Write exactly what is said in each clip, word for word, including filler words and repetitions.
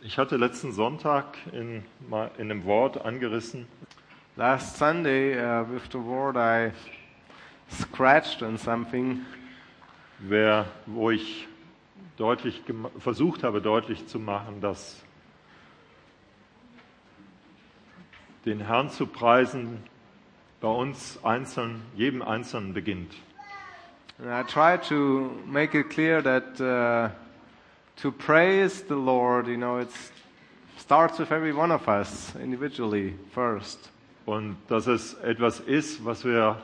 Ich hatte letzten Sonntag in, in einem Wort angerissen. Last Sunday, uh, with the word, I scratched on something. Wer, wo ich deutlich gem- versucht habe, deutlich zu machen, dass den Herrn zu preisen bei uns einzeln, jedem Einzelnen beginnt. And I tried to make it clear that uh, to praise the Lord, you know, it starts with every one of us individually first. Und dass es etwas ist, was wir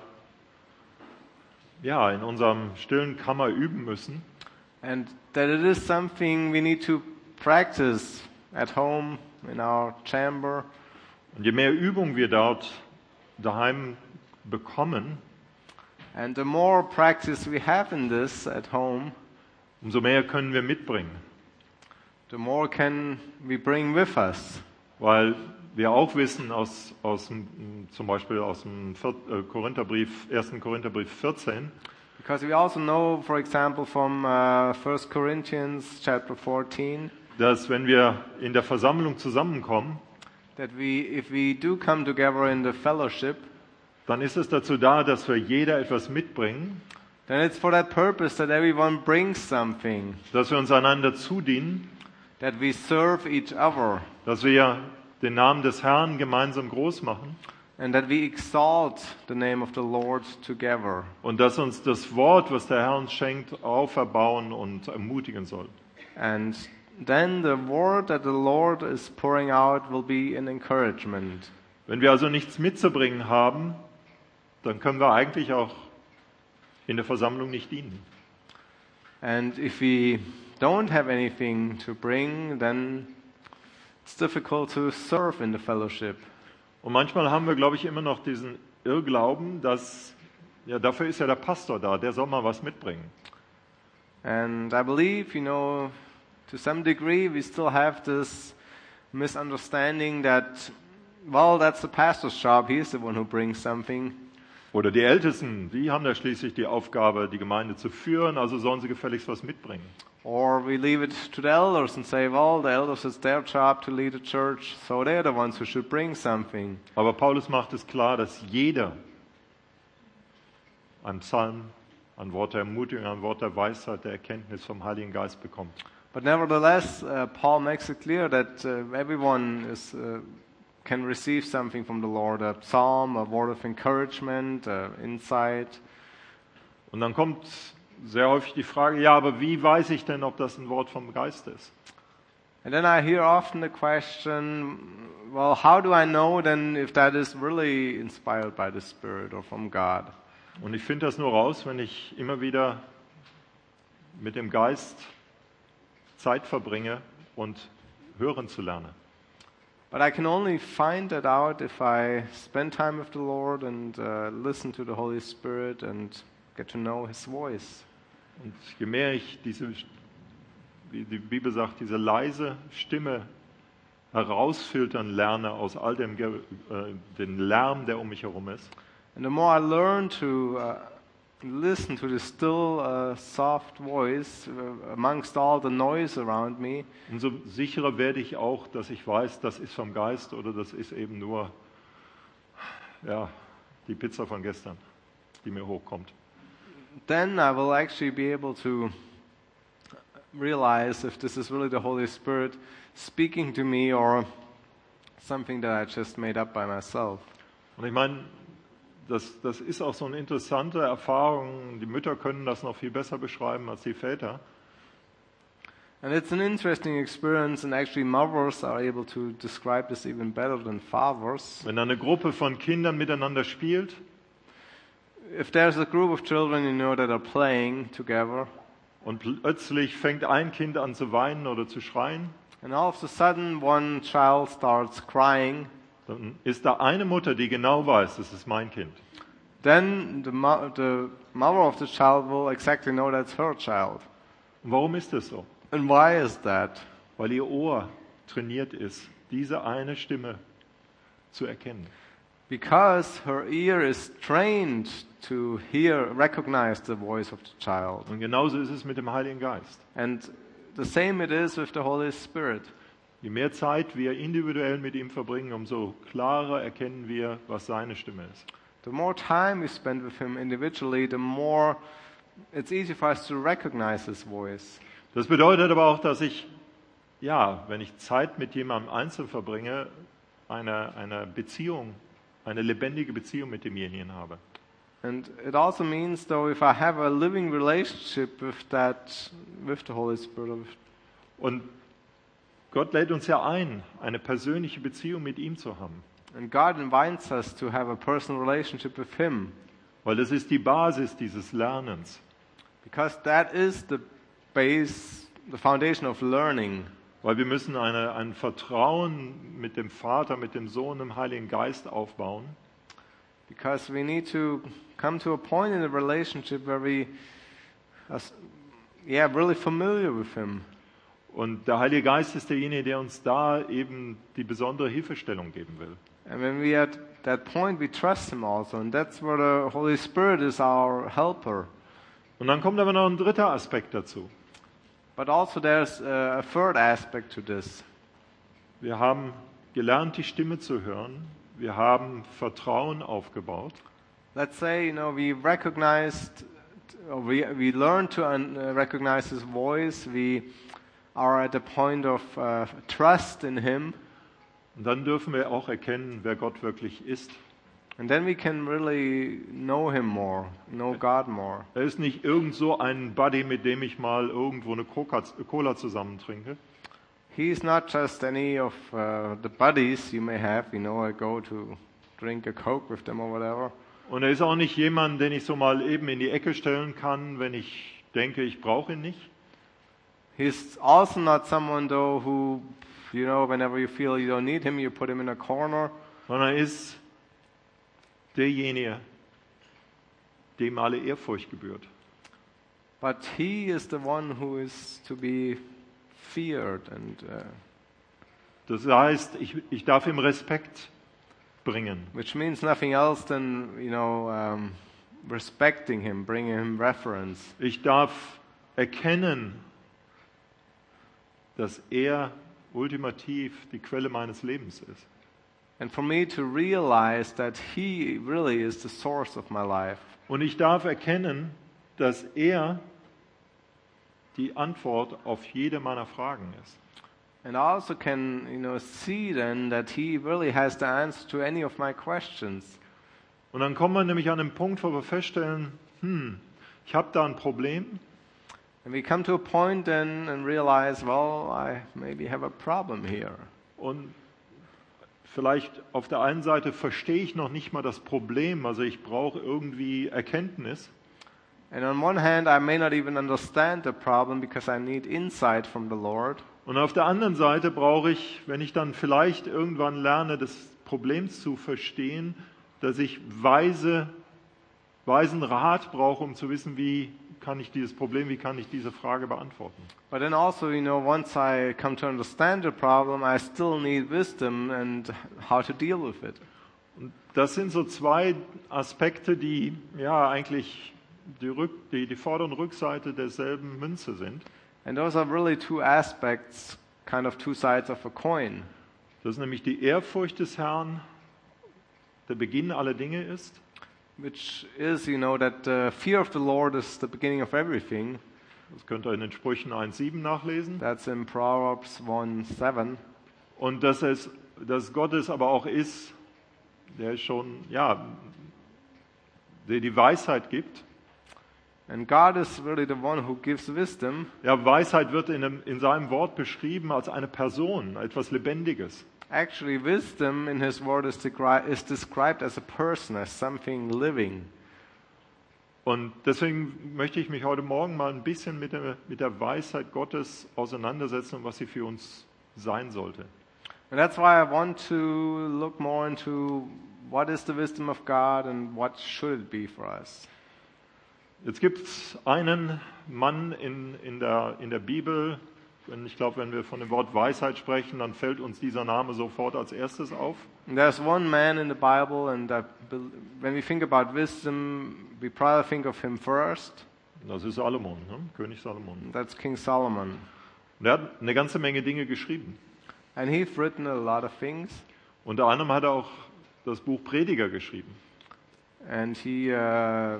ja in unserem stillen Kammer üben müssen. And that it is something we need to practice at home, in our chamber. Und je mehr Übung wir dort daheim bekommen, And the more practice we have in this at home, umso mehr können wir mitbringen. the more can we bring with us. Weil wir auch wissen, aus, aus dem, zum Beispiel aus dem Vier- äh, Korintherbrief, ersten Korintherbrief vierzehn, Because we also know, for example, from uh, First Corinthians chapter fourteen, dass wenn wir in der Versammlung zusammenkommen, that we, if we do come together in the fellowship, dann ist es dazu da, dass wir jeder etwas mitbringen, then it's for that purpose that everyone brings something, dass wir uns einander zudienen, that we serve each other, dass wir den Namen des Herrn gemeinsam groß machen and that we exalt the name of the Lord together. und dass uns das Wort, was der Herr uns schenkt, auferbauen und ermutigen soll. And then the word that the Lord is pouring out will be an encouragement. Wenn wir also nichts mitzubringen haben, dann können wir eigentlich auch in der Versammlung nicht dienen. And if we don't have anything to bring, then it's difficult to serve in the fellowship. Und manchmal haben wir, glaube ich, immer noch diesen Irrglauben, dass, ja, dafür ist ja der Pastor da, der soll mal was mitbringen. And I believe, you know, to some degree we still have this misunderstanding that, well, that's the pastor's job, he's the one who brings something. Oder die Ältesten, die haben da schließlich die Aufgabe, die Gemeinde zu führen, also sollen sie gefälligst was mitbringen. Or we leave it to the elders and say, well, the elders, it's their job to lead a church, so they're the ones who should bring something. Aber Paulus macht es klar, dass jeder ein Psalm, ein Wort der Ermutigung, ein Wort der Weisheit, der Erkenntnis vom Heiligen Geist bekommt. But nevertheless, uh, Paul makes it clear that uh, everyone is, uh, can receive something from the Lord, a psalm, a word of encouragement, uh, insight. Und dann kommt sehr häufig die Frage, ja, aber wie weiß ich denn, ob das ein Wort vom Geist ist? And then I hear often the question, well, how do I know then if that is really inspired by the Spirit or from God? Und ich finde das nur raus, wenn ich immer wieder mit dem Geist Zeit verbringe und hören zu lernen. But I can only find that out if I spend time with the Lord and uh, listen to the Holy Spirit and get to know His voice. Und je mehr ich diese, wie die Bibel sagt, diese leise Stimme herausfiltern lerne aus all dem Ge- äh, den Lärm, der um mich herum ist, And the more I learn to uh, listen to the still, uh, soft voice uh, amongst all the noise around me, umso sicherer werde ich auch, dass ich weiß, das ist vom Geist oder das ist eben nur ja, die Pizza von gestern, die mir hochkommt. then I will actually be able to realize if this is really the Holy Spirit speaking to me or something that I just made up by myself. Und ich meine, das, das ist auch so eine interessante Erfahrung. Die Mütter können das noch viel besser beschreiben als die Väter. And it's an interesting experience, and actually mothers are able to describe this even better than fathers. Wenn eine Gruppe von Kindern miteinander spielt If there's a group of children, you know, that are playing together, und plötzlich fängt ein Kind an zu weinen oder zu schreien, and all of a sudden one child starts crying, dann ist da eine Mutter, die genau weiß, das ist mein Kind. then the, mo- the mother of the child will exactly know that's her child. Und warum ist das so? And why is that? Weil ihr Ohr trainiert ist, diese eine Stimme zu erkennen. Because her ear is trained to hear, recognize the voice of the child. Und genauso ist es mit dem Heiligen Geist. And the same it is with the Holy Spirit. Je mehr Zeit wir individuell mit ihm verbringen, umso klarer erkennen wir, was seine Stimme ist. The more time we spend with him individually, the more it's easy for us to recognize his voice. Das bedeutet aber auch, dass ich, ja, wenn ich Zeit mit jemandem einzeln verbringe, eine, eine Beziehung, eine lebendige Beziehung mit demjenigen habe. And it also means, though, if I have a living relationship with that, with the Holy Spirit. Und Gott lädt uns ja ein, eine persönliche Beziehung mit ihm zu haben. And God invites us to have a personal relationship with him. Weil das ist die Basis dieses Lernens. Because that is the base, the foundation of learning. Weil wir müssen eine, ein Vertrauen mit dem Vater, mit dem Sohn, dem Heiligen Geist aufbauen. Because we need to come to a point in the relationship where we are, yeah, really familiar with him. Und der Heilige Geist ist derjenige, der uns da eben die besondere Hilfestellung geben will. And when we are at that point, we trust him also. And that's where the Holy Spirit is our helper. Und dann kommt aber noch ein dritter Aspekt dazu. But also there's a third aspect to this. Wir haben gelernt, die Stimme zu hören. Wir haben Vertrauen aufgebaut. Let's say, you know, we recognized, or we we learned to un, uh, recognize his voice. We are at the point of uh, trust in him. Und dann dürfen wir auch erkennen, wer Gott wirklich ist. And then we can really know him more, know God more. Er ist nicht irgend so ein Buddy, mit dem ich mal irgendwo eine Coca- Cola zusammen trinke. He's not just any of uh, the buddies you may have, you know, I go to drink a Coke with them or whatever. Und er ist auch nicht jemand, den ich so mal eben in die Ecke stellen kann, wenn ich denke, ich brauche ihn nicht. He's also not someone, though, who, you know, whenever you feel you don't need him, you put him in a corner. Sondern er ist derjenige, dem alle Ehrfurcht gebührt. But he is the one who is to be feared. And uh, Das heißt, ich, ich darf ihm Respekt bringen. which means nothing else than, you know, um, respecting him, bringing him reverence. Ich darf erkennen, dass er ultimativ die Quelle meines Lebens ist. And for me to realize that he really is the source of my life. Und ich darf erkennen, dass er die Antwort auf jede meiner Fragen ist. And I also can, you know, see then that he really has the answer to any of my questions. Und dann kommen wir nämlich an den Punkt, wo wir feststellen, hm, ich habe da ein Problem. And we come to a point then and realize, well, I maybe have a problem here. Und vielleicht auf der einen Seite verstehe ich noch nicht mal das Problem, also ich brauche irgendwie Erkenntnis. And on one hand, I may not even understand the problem because I need insight from the Lord. Und auf der anderen Seite brauche ich, wenn ich dann vielleicht irgendwann lerne, das Problem zu verstehen, dass ich weise, weisen Rat brauche, um zu wissen, wie kann ich dieses Problem, wie kann ich diese Frage beantworten. But then also, you know, once I come to understand the problem, I still need wisdom and how to deal with it. Und das sind so zwei Aspekte, die ja eigentlich die, Rück-, die, die Vorder- und Rückseite derselben Münze sind. And those are really two aspects, kind of two sides of a coin. Das ist nämlich die Ehrfurcht des Herrn, der Beginn aller Dinge ist. Which is, you know, that the fear of the Lord is the beginning of everything. Das könnt ihr in den Sprüchen eins sieben nachlesen. That's in Proverbs one seven. Und dass es, dass Gott es aber auch ist, der schon, ja, der die Weisheit gibt. And God is really the one who gives wisdom. Ja, Weisheit wird in, einem, in seinem Wort beschrieben als eine Person, etwas Lebendiges. Actually, wisdom in His word is, degri- is described as a person, as something living. Und deswegen möchte ich mich heute Morgen mal ein bisschen mit der, mit der Weisheit Gottes auseinandersetzen und was sie für uns sein sollte. And that's why I want to look more into what is the wisdom of God and what should it be for us. Jetzt gibt es einen Mann in, in, der, in der Bibel, und ich glaube, wenn wir von dem Wort Weisheit sprechen, dann fällt uns dieser Name sofort als erstes auf. And there's one man in the Bible, and I bel- when we think about wisdom, we probably think of him first. Das ist Salomon, ne? König Salomon. And that's King Solomon. Und er hat eine ganze Menge Dinge geschrieben. And he's written a lot of things. Unter anderem hat er auch das Buch Prediger geschrieben. And he uh,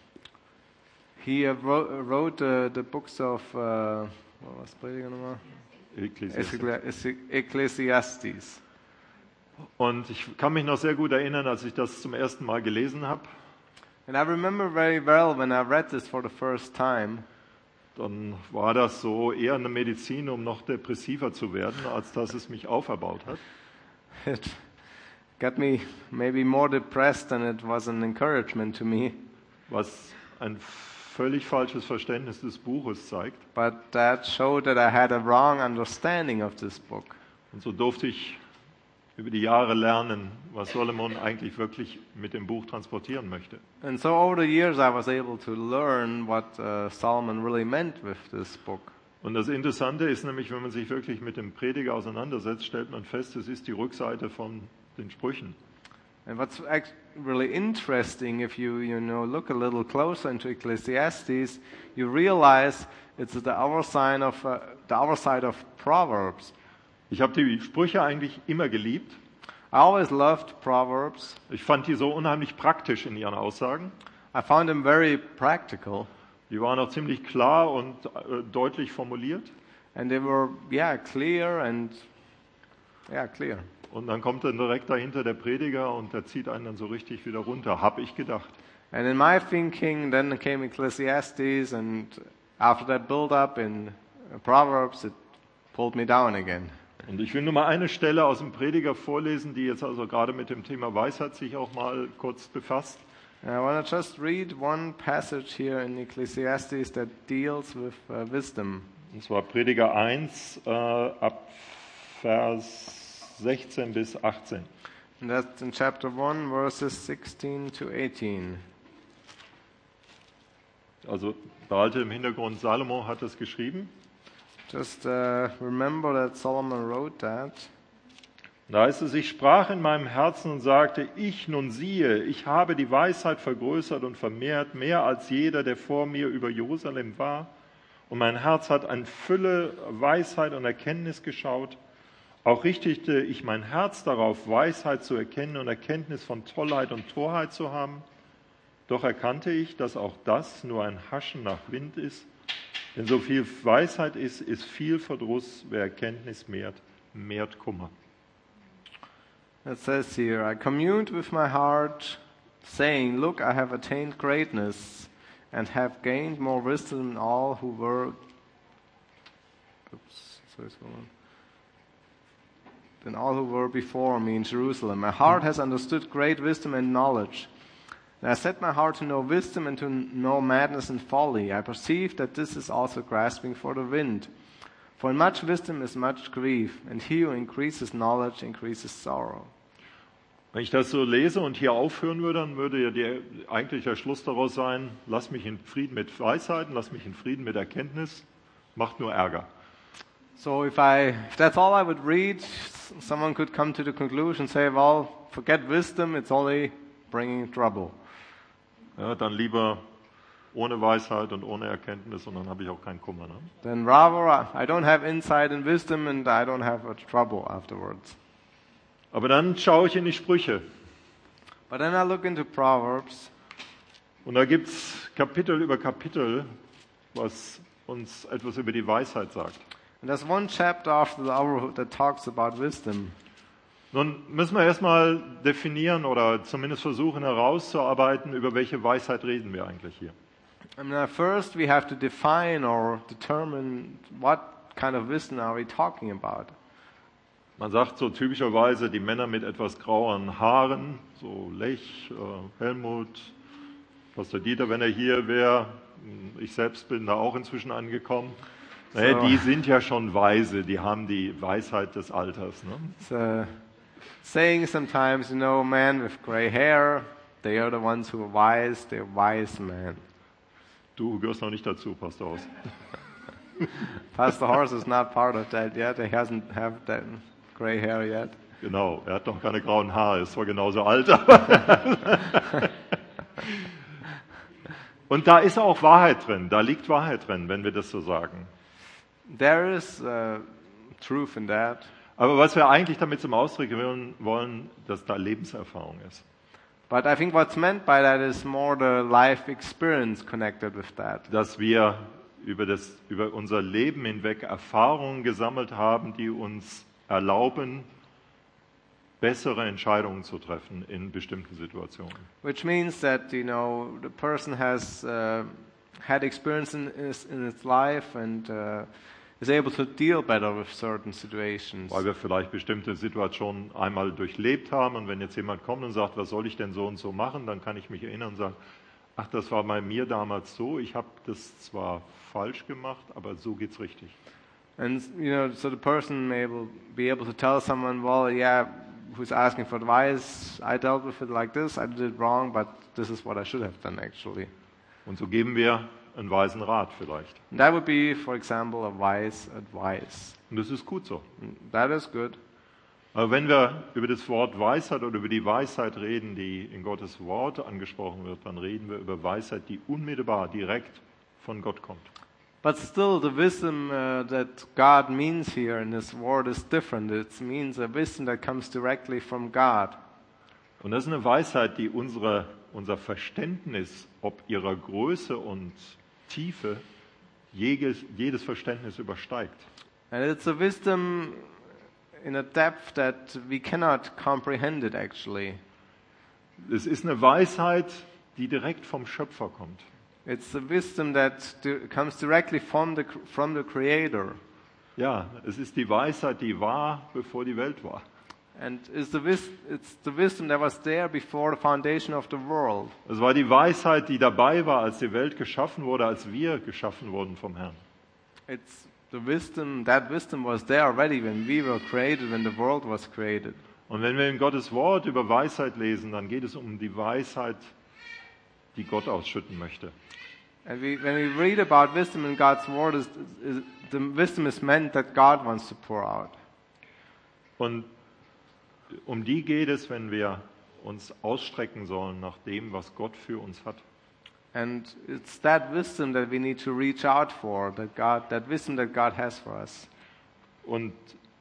he uh, wrote, wrote uh, the books of uh, what was Prediger nochmal? Ekklesiastes. Ecclesiastes. Und ich kann mich noch sehr gut erinnern, als ich das zum ersten Mal gelesen habe. And I remember very well when I read this for the first time. Dann war das so eher eine Medizin, um noch depressiver zu werden, als dass es mich auferbaut hat. It got me maybe more depressed than it was an encouragement to me. Was ein völlig falsches Verständnis des Buches zeigt. But that showed that I had a wrong understanding of this book. Und so durfte ich über die Jahre lernen, was Solomon eigentlich wirklich mit dem Buch transportieren möchte. And so over the years I was able to learn what uh, Solomon really meant with this book. Und das Interessante ist nämlich, wenn man sich wirklich mit dem Prediger auseinandersetzt, stellt man fest, es ist die Rückseite von den Sprüchen. And what's act- really interesting, if you you know look a little closer into Ecclesiastes, you realize it's the other side of uh, the other side of Proverbs. Ich habe die Sprüche eigentlich immer geliebt. I always loved Proverbs. Ich fand die so unheimlich praktisch in ihren Aussagen. I found them very practical, Die waren auch ziemlich klar und äh, deutlich formuliert. and they were yeah clear and yeah clear. Und dann kommt dann direkt dahinter der Prediger und der zieht einen dann so richtig wieder runter, habe ich gedacht. And in my thinking, then came Ecclesiastes, and after that build-up in Proverbs, it pulled me down again. Und ich will nur mal eine Stelle aus dem Prediger vorlesen, die jetzt also gerade mit dem Thema Weisheit sich auch mal kurz befasst. And I want to just read one passage here in Ecclesiastes that deals with uh, wisdom. Und zwar Prediger eins äh, ab Vers sechzehn bis achtzehn. And that's in chapter one, verses sixteen to eighteen. Also behalte im Hintergrund, Salomo hat das geschrieben. Just uh, remember that Solomon wrote that. Da heißt es, ich sprach in meinem Herzen und sagte, ich nun siehe, ich habe die Weisheit vergrößert und vermehrt, mehr als jeder, der vor mir über Jerusalem war. Und mein Herz hat an Fülle, Weisheit und Erkenntnis geschaut. Auch richtete ich mein Herz darauf, Weisheit zu erkennen und Erkenntnis von Tollheit und Torheit zu haben. Doch erkannte ich, dass auch das nur ein Haschen nach Wind ist. Denn so viel Weisheit ist, ist viel Verdruss. Wer Erkenntnis mehrt, mehrt Kummer. It says here, I communed with my heart, saying, look, I have attained greatness, and have gained more wisdom than all who were oops, sorry, hold on. than all who were before me in Jerusalem. My heart has understood great wisdom and knowledge. And I set my heart to know wisdom and to know madness and folly. I perceive that this is also grasping for the wind. For in much wisdom is much grief, and he who increases knowledge increases sorrow. Wenn ich das so lese und hier aufhören würde, dann würde ja die, eigentlich der Schluss daraus sein, lass mich in Frieden mit Weisheiten, lass mich in Frieden mit Erkenntnis, macht nur Ärger. So if I, if that's all I would read, someone could come to the conclusion and say, well, forget wisdom, it's only bringing trouble. Ja, dann lieber ohne Weisheit und ohne Erkenntnis und dann habe ich auch keinen Kummer. Ne? Then rather, I don't have insight and wisdom and I don't have trouble afterwards. Aber dann schaue ich in die Sprüche. But then I look into Proverbs. Und da gibt es Kapitel über Kapitel, was uns etwas über die Weisheit sagt. And there's one chapter after the other that talks about wisdom. Nun müssen wir erstmal definieren oder zumindest versuchen herauszuarbeiten, über welche Weisheit reden wir eigentlich hier. And uh, first we have to define or determine what kind of wisdom are we talking about. Man sagt so typischerweise die Männer mit etwas grauen Haaren, so Lech, äh, Helmut, Pastor Dieter, wenn er hier wäre, ich selbst bin da auch inzwischen angekommen. So. Naja, die sind ja schon weise, die haben die Weisheit des Alters. Ne? So, saying sometimes, you know, men with gray hair, they are the ones who are wise, they're wise men. Du gehörst noch nicht dazu, Pastor Horst. Pastor Horst is not part of that yet, he hasn't have that gray hair yet. Genau, er hat noch keine grauen Haare, ist zwar genauso alt. Und da ist auch Wahrheit drin, da liegt Wahrheit drin, wenn wir das so sagen. There is uh, truth in that. Aber was wir eigentlich damit zum Ausdruck bringen wollen, dass da Lebenserfahrung ist. But I think what's meant by that is more the life experience connected with that. Dass wir über, das, über unser Leben hinweg Erfahrungen gesammelt haben, die uns erlauben, bessere Entscheidungen zu treffen in bestimmten Situationen. Which means that, you know, the person has uh, had experience in, in its life and uh, is able to deal better with certain situations. Weil wir vielleicht bestimmte Situationen einmal durchlebt haben und wenn jetzt jemand kommt und sagt, was soll ich denn so und so machen, dann kann ich mich erinnern und sagen, ach, das war bei mir damals so, ich habe das zwar falsch gemacht, aber so geht's richtig. And, you know, so the person may able, be able to tell someone, well, yeah, who's asking for advice, I dealt with it like this, I did it wrong, but this is what I should have done actually. Und so geben wir einen weisen Rat vielleicht. And that would be, for example, a wise advice. Und das ist gut so. That is good. Aber wenn wir über das Wort Weisheit oder über die Weisheit reden, die in Gottes Wort angesprochen wird, dann reden wir über Weisheit, die unmittelbar, direkt von Gott kommt. But still, the wisdom uh, that God means here in His Word is different. It means a wisdom that comes directly from God. Und das ist eine Weisheit, die unsere, unser Verständnis, ob ihrer Größe und Tiefe, jedes, jedes Verständnis übersteigt. And it's a wisdom in a depth that we cannot comprehend it actually. Es ist eine Weisheit, die direkt vom Schöpfer kommt. It's a wisdom that di- comes directly from the from the Creator. Ja, es ist die Weisheit, die war, bevor die Welt war. And is the wis- it's the wisdom that was there before the foundation of the world. Es war die Weisheit, die dabei war, als die Welt geschaffen wurde, als wir geschaffen wurden vom Herrn. It's the wisdom, that wisdom was there already when we were created, when the world was created. Und wenn wir in Gottes Wort über Weisheit lesen, dann geht es um die Weisheit, die Gott ausschütten möchte. And we, when we read about wisdom in God's Word, is, is, the wisdom is meant that God wants to pour out. Und um die geht es, wenn wir uns ausstrecken sollen nach dem, was Gott für uns hat. And it's that wisdom that we need to reach out for, that God, that wisdom that God has for us. Und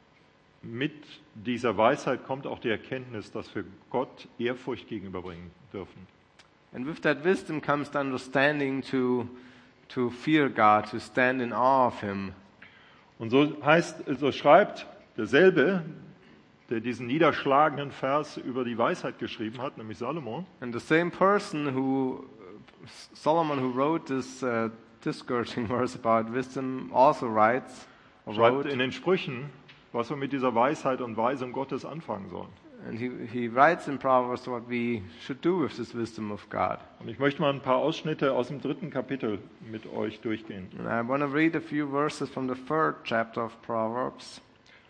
mit dieser Weisheit kommt auch die Erkenntnis, dass wir Gott Ehrfurcht gegenüberbringen dürfen. And with that wisdom comes the understanding to, to fear God, to stand in awe of Him. Und so heißt, so schreibt derselbe, der diesen niederschlagenden Vers über die Weisheit geschrieben hat, nämlich Salomon. And the same person who, Solomon, who wrote this uh, discouraging verse about wisdom, also writes, or Schreibt wrote, in den Sprüchen, was wir mit dieser Weisheit und Weisung Gottes anfangen sollen. and he, he writes in Proverbs what we should do with this wisdom of God. Und ich möchte mal ein paar Ausschnitte aus dem dritten Kapitel mit euch durchgehen. And I want to read a few verses from the third chapter of Proverbs.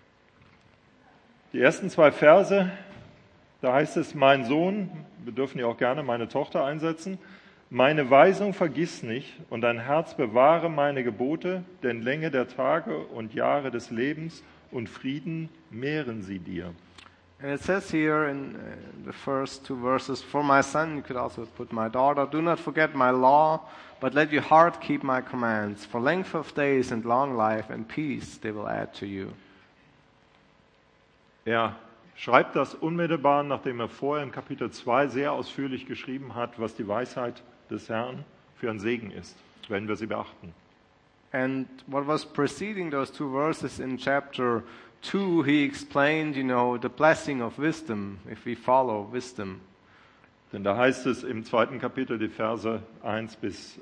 Die ersten zwei Verse, da heißt es, mein Sohn, wir dürfen ja auch gerne meine Tochter einsetzen, meine Weisung vergiss nicht und dein Herz bewahre meine Gebote, denn Länge der Tage und Jahre des Lebens und Frieden mehren sie dir. And it says here in uh, the first two verses, for my son, you could also put my daughter, do not forget my law, but let your heart keep my commands. For length of days and long life and peace they will add to you. Er schreibt das unmittelbar, nachdem er vorher in Kapitel zwei sehr ausführlich geschrieben hat, was die Weisheit des Herrn für ein Segen ist, wenn wir sie beachten. And what was preceding those two verses in chapter two, he explained, you know, the blessing of wisdom, if we follow wisdom. Denn da heißt es im zweiten Kapitel die Verse eins bis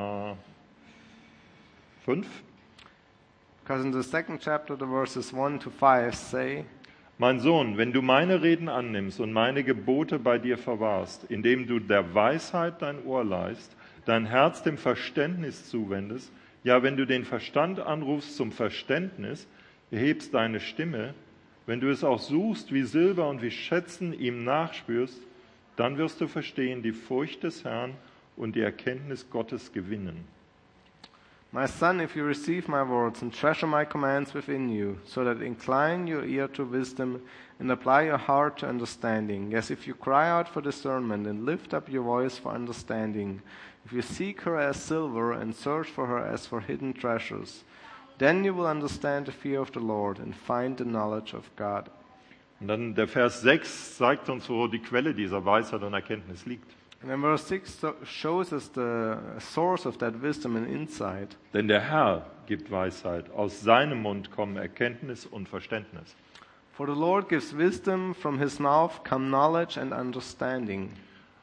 fünf. Because in the second chapter, the verses one to five say, Mein Sohn, wenn du meine Reden annimmst und meine Gebote bei dir verwahrst, indem du der Weisheit dein Ohr leihst, dein Herz dem Verständnis zuwendest, ja, wenn du den Verstand anrufst zum Verständnis, erhebst deine Stimme, wenn du es auch suchst wie Silber und wie Schätzen ihm nachspürst, dann wirst du verstehen die Furcht des Herrn und die Erkenntnis Gottes gewinnen. My son, if you receive my words and treasure my commands within you, so that incline your ear to wisdom and apply your heart to understanding. Yes, if you cry out for discernment and lift up your voice for understanding, if you seek her as silver and search for her as for hidden treasures, Then you will understand the fear of the Lord and find the knowledge of God. Und dann der Vers sechs zeigt uns, wo die Quelle dieser Weisheit und Erkenntnis liegt. And then verse six so- shows us the source of that wisdom and insight. Denn der Herr gibt Weisheit, aus seinem Mund kommen Erkenntnis und Verständnis. For the Lord gives wisdom, from his mouth come knowledge and understanding.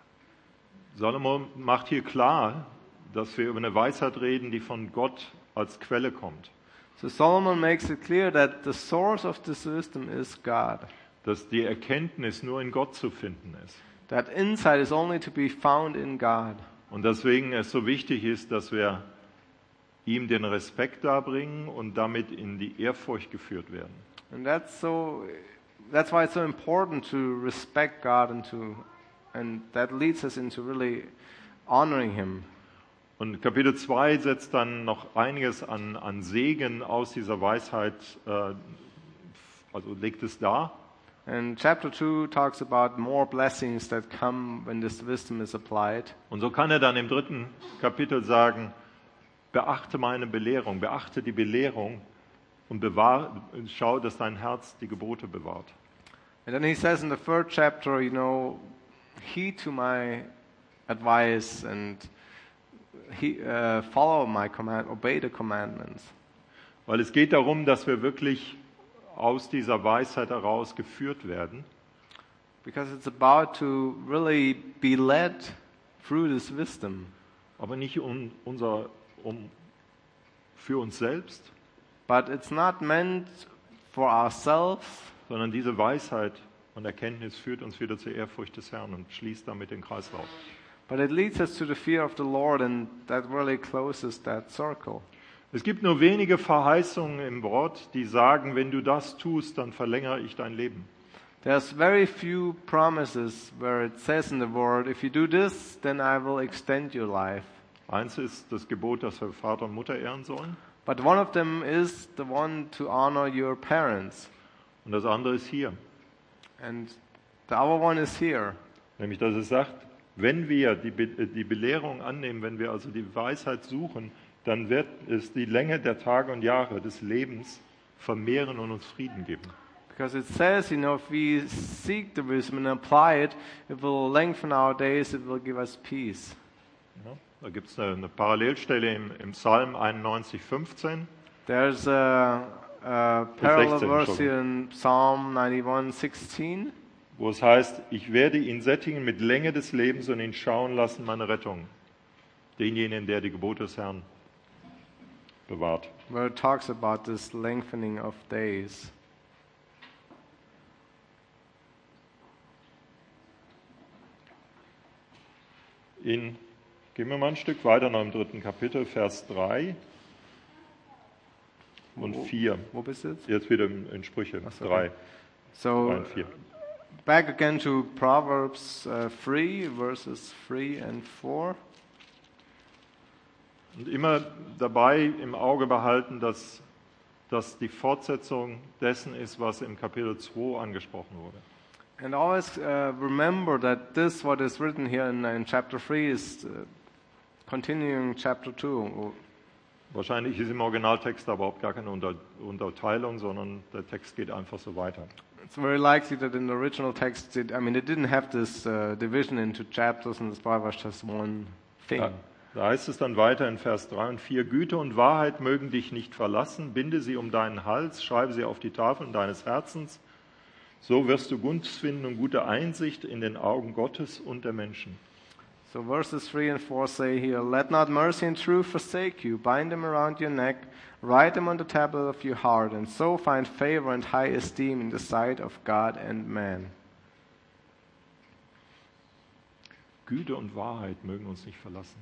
Salomo macht hier klar, dass wir über eine Weisheit reden, die von Gott als Quelle kommt. So Solomon makes it clear that the source of this wisdom is God. Dass die Erkenntnis nur in Gott zu finden ist. That insight is only to be found in God. Und deswegen es so wichtig ist, dass wir ihm den Respekt darbringen und damit in die Ehrfurcht geführt werden. And that's so that's why it's so important to respect God and to and that leads us into really honoring him. Und Kapitel zwei setzt dann noch einiges an, an Segen aus dieser Weisheit, äh, also legt es dar. And chapter two talks about more blessings that come when this wisdom is applied. Und so kann er dann im dritten Kapitel sagen, beachte meine Belehrung, beachte die Belehrung und bewahr, schau, dass dein Herz die Gebote bewahrt. And then he says in the third chapter, you know, heed to my advice and he, uh, follow my command, obey the commandments. Weil es geht darum, dass wir wirklich aus dieser Weisheit heraus geführt werden. Because it's about to really be led through this wisdom. Aber nicht um unser, um, für uns selbst, But it's not meant for ourselves, sondern diese Weisheit und Erkenntnis führt uns wieder zur Ehrfurcht des Herrn und schließt damit den Kreislauf. but it leads us to the fear of the Lord, and that really closes that circle. Es gibt nur wenige Verheißungen im Wort, die sagen, wenn du das tust, dann verlängere ich dein Leben. There's very few promises where it says in the word, if you do this, then I will extend your life. Eins ist das Gebot, dass wir Vater und Mutter ehren sollen. But one of them is the one to honor your parents. Und das andere ist hier, And the other one is here. nämlich dass es sagt, wenn wir die, Be die Belehrung annehmen, wenn wir also die Weisheit suchen, dann wird es die Länge der Tage und Jahre des Lebens vermehren und uns Frieden geben. Because it says, you know, if we seek the wisdom and apply it, it will lengthen our days, it will give us peace. Ja, da gibt es eine, eine Parallelstelle im, im Psalm einundneunzig, fünfzehn. There's a, a parallel sechzehn, verse here in Psalm ninety-one sixteen, Wo es heißt, ich werde ihn sättigen mit Länge des Lebens und ihn schauen lassen, meine Rettung. Denjenigen, der die Gebote des Herrn bewahrt. where it talks about this lengthening of days. In, gehen wir mal ein Stück weiter noch im dritten Kapitel, Vers drei und vier. Wo bist du jetzt? Jetzt wieder in, in Sprüche Ach so, drei, okay. So, drei und vier. back again to Proverbs uh, three, verses three and four. Und immer dabei im Auge behalten, dass das die Fortsetzung dessen ist, was im Kapitel zwei angesprochen wurde. And always uh, remember that this, what is written here in, in chapter three, is uh, continuing chapter two. Wahrscheinlich ist im Originaltext aber überhaupt gar keine Unter Unterteilung, sondern der Text geht einfach so weiter. It's very likely that in the original text, it, I mean, it didn't have this uh, division into chapters, and this part was just one thing. Da, da heißt es dann weiter in Vers drei und vier, Güte und Wahrheit mögen dich nicht verlassen, binde sie um deinen Hals, schreibe sie auf die Tafeln deines Herzens, so wirst du Gunst finden und gute Einsicht in den Augen Gottes und der Menschen. So verses three and four say here, let not mercy and truth forsake you, bind them around your neck, write them on the tablet of your heart, and so find favor and high esteem in the sight of God and man. Güte und Wahrheit mögen uns nicht verlassen.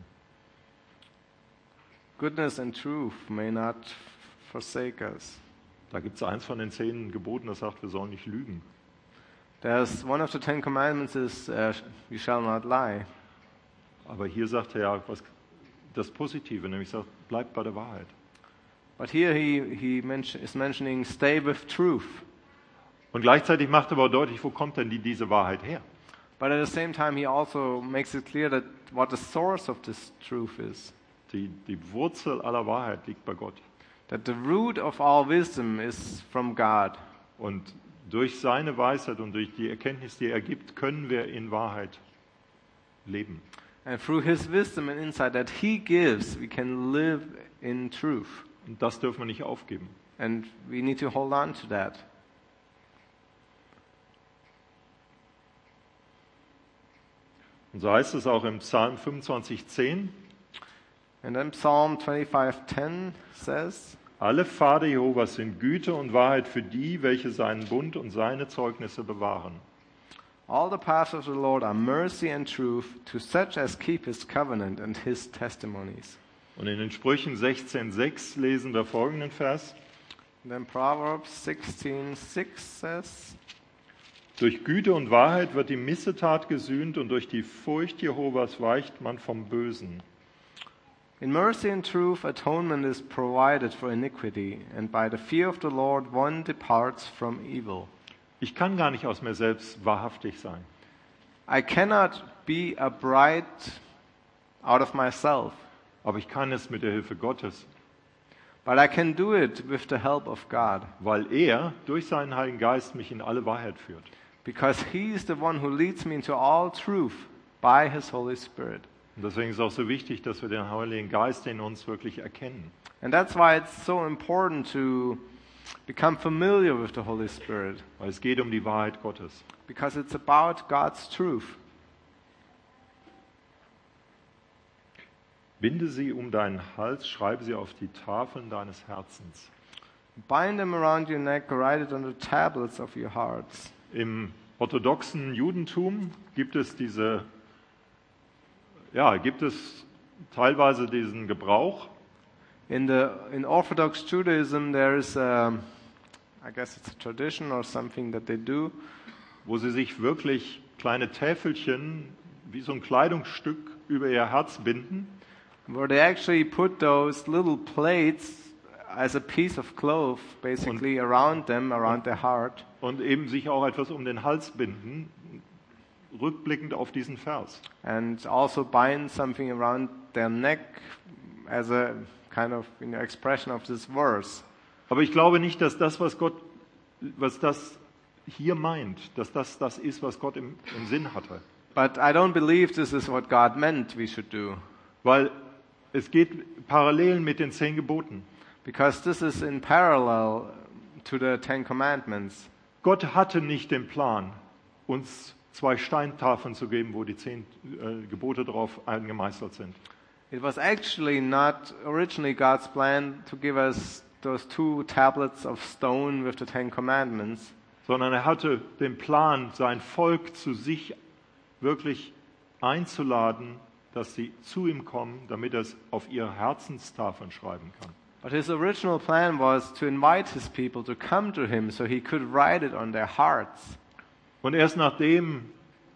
Goodness and truth may not forsake us. Da gibt es eins von den zehn Geboten, das sagt, wir sollen nicht lügen. There's one of the Ten Commandments is uh, you shall not lie. Aber hier sagt er ja was, das Positive, nämlich sagt, bleib bei der Wahrheit. But here he, he mention, is mentioning stay with truth. Und gleichzeitig macht er aber deutlich, wo kommt denn die, diese Wahrheit her? But at the same time he also makes it clear that what the source of this truth is. Die, die Wurzel aller Wahrheit liegt bei Gott. that the root of all wisdom is from God. Und durch seine Weisheit und durch die Erkenntnis, die er gibt, können wir in Wahrheit leben. And through his wisdom and insight that he gives, we can live in truth. Und das dürfen wir nicht aufgeben. And we need to hold on to that. Und so heißt es auch im Psalm fünfundzwanzig zehn. And then Psalm twenty-five ten says, Alle Pfade Jehovas sind Güte und Wahrheit für die, welche seinen Bund und seine Zeugnisse bewahren. all the paths of the Lord are mercy and truth to such as keep his covenant and his testimonies. Und in den Sprüchen sechzehn sechs lesen wir folgenden Vers. And then Proverbs sixteen six says, Durch Güte und Wahrheit wird die Missetat gesühnt und durch die Furcht Jehovas weicht man vom Bösen. in mercy and truth atonement is provided for iniquity, and by the fear of the Lord one departs from evil. Ich kann gar nicht aus mir selbst wahrhaftig sein. I cannot be upright out of myself, Aber ich kann es mit der Hilfe Gottes, but I can do it with the help of God, weil er durch seinen Heiligen Geist mich in alle Wahrheit führt. because he is the one who leads me into all truth by his Holy Spirit. Und deswegen ist es auch so wichtig, dass wir den Heiligen Geist in uns wirklich erkennen. And that's why it's so important to become familiar with the Holy Spirit, Weil es geht um die Wahrheit Gottes. because it's about God's truth. Binde sie um deinen Hals, schreibe sie auf die Tafeln deines Herzens. Bind them around your neck, write it on the tablets of your hearts. Im orthodoxen Judentum gibt es diese, ja, gibt es teilweise diesen Gebrauch, In the in Orthodox Judaism, there is, a, I guess it's a tradition or something that they do, wo sie sich wirklich kleine Täfelchen wie so ein Kleidungsstück über ihr Herz binden where they actually put those little plates as a piece of cloth, basically around them, around their heart, und eben sich auch etwas um den Hals binden, rückblickend auf diesen Vers. and also bind something around their neck as a kind of, you know, expression of this verse. Aber ich glaube nicht, dass das, was Gott, was das hier meint, dass das das ist, was Gott im, im Sinn hatte. But I don't believe this is what God meant we should do, Weil es geht parallel mit den zehn Geboten. because this is in parallel to the Ten Commandments. Gott hatte nicht den Plan, uns zwei Steintafeln zu geben, wo die zehn äh, Gebote drauf eingemeißelt sind. It was actually not originally God's plan to give us those two tablets of stone with the Ten Commandments, Sondern er hatte den Plan, sein Volk zu sich wirklich einzuladen, dass sie zu ihm kommen, damit er es auf ihre Herzenstafeln schreiben kann. but his original plan was to invite his people to come to him so he could write it on their hearts. Und erst nachdem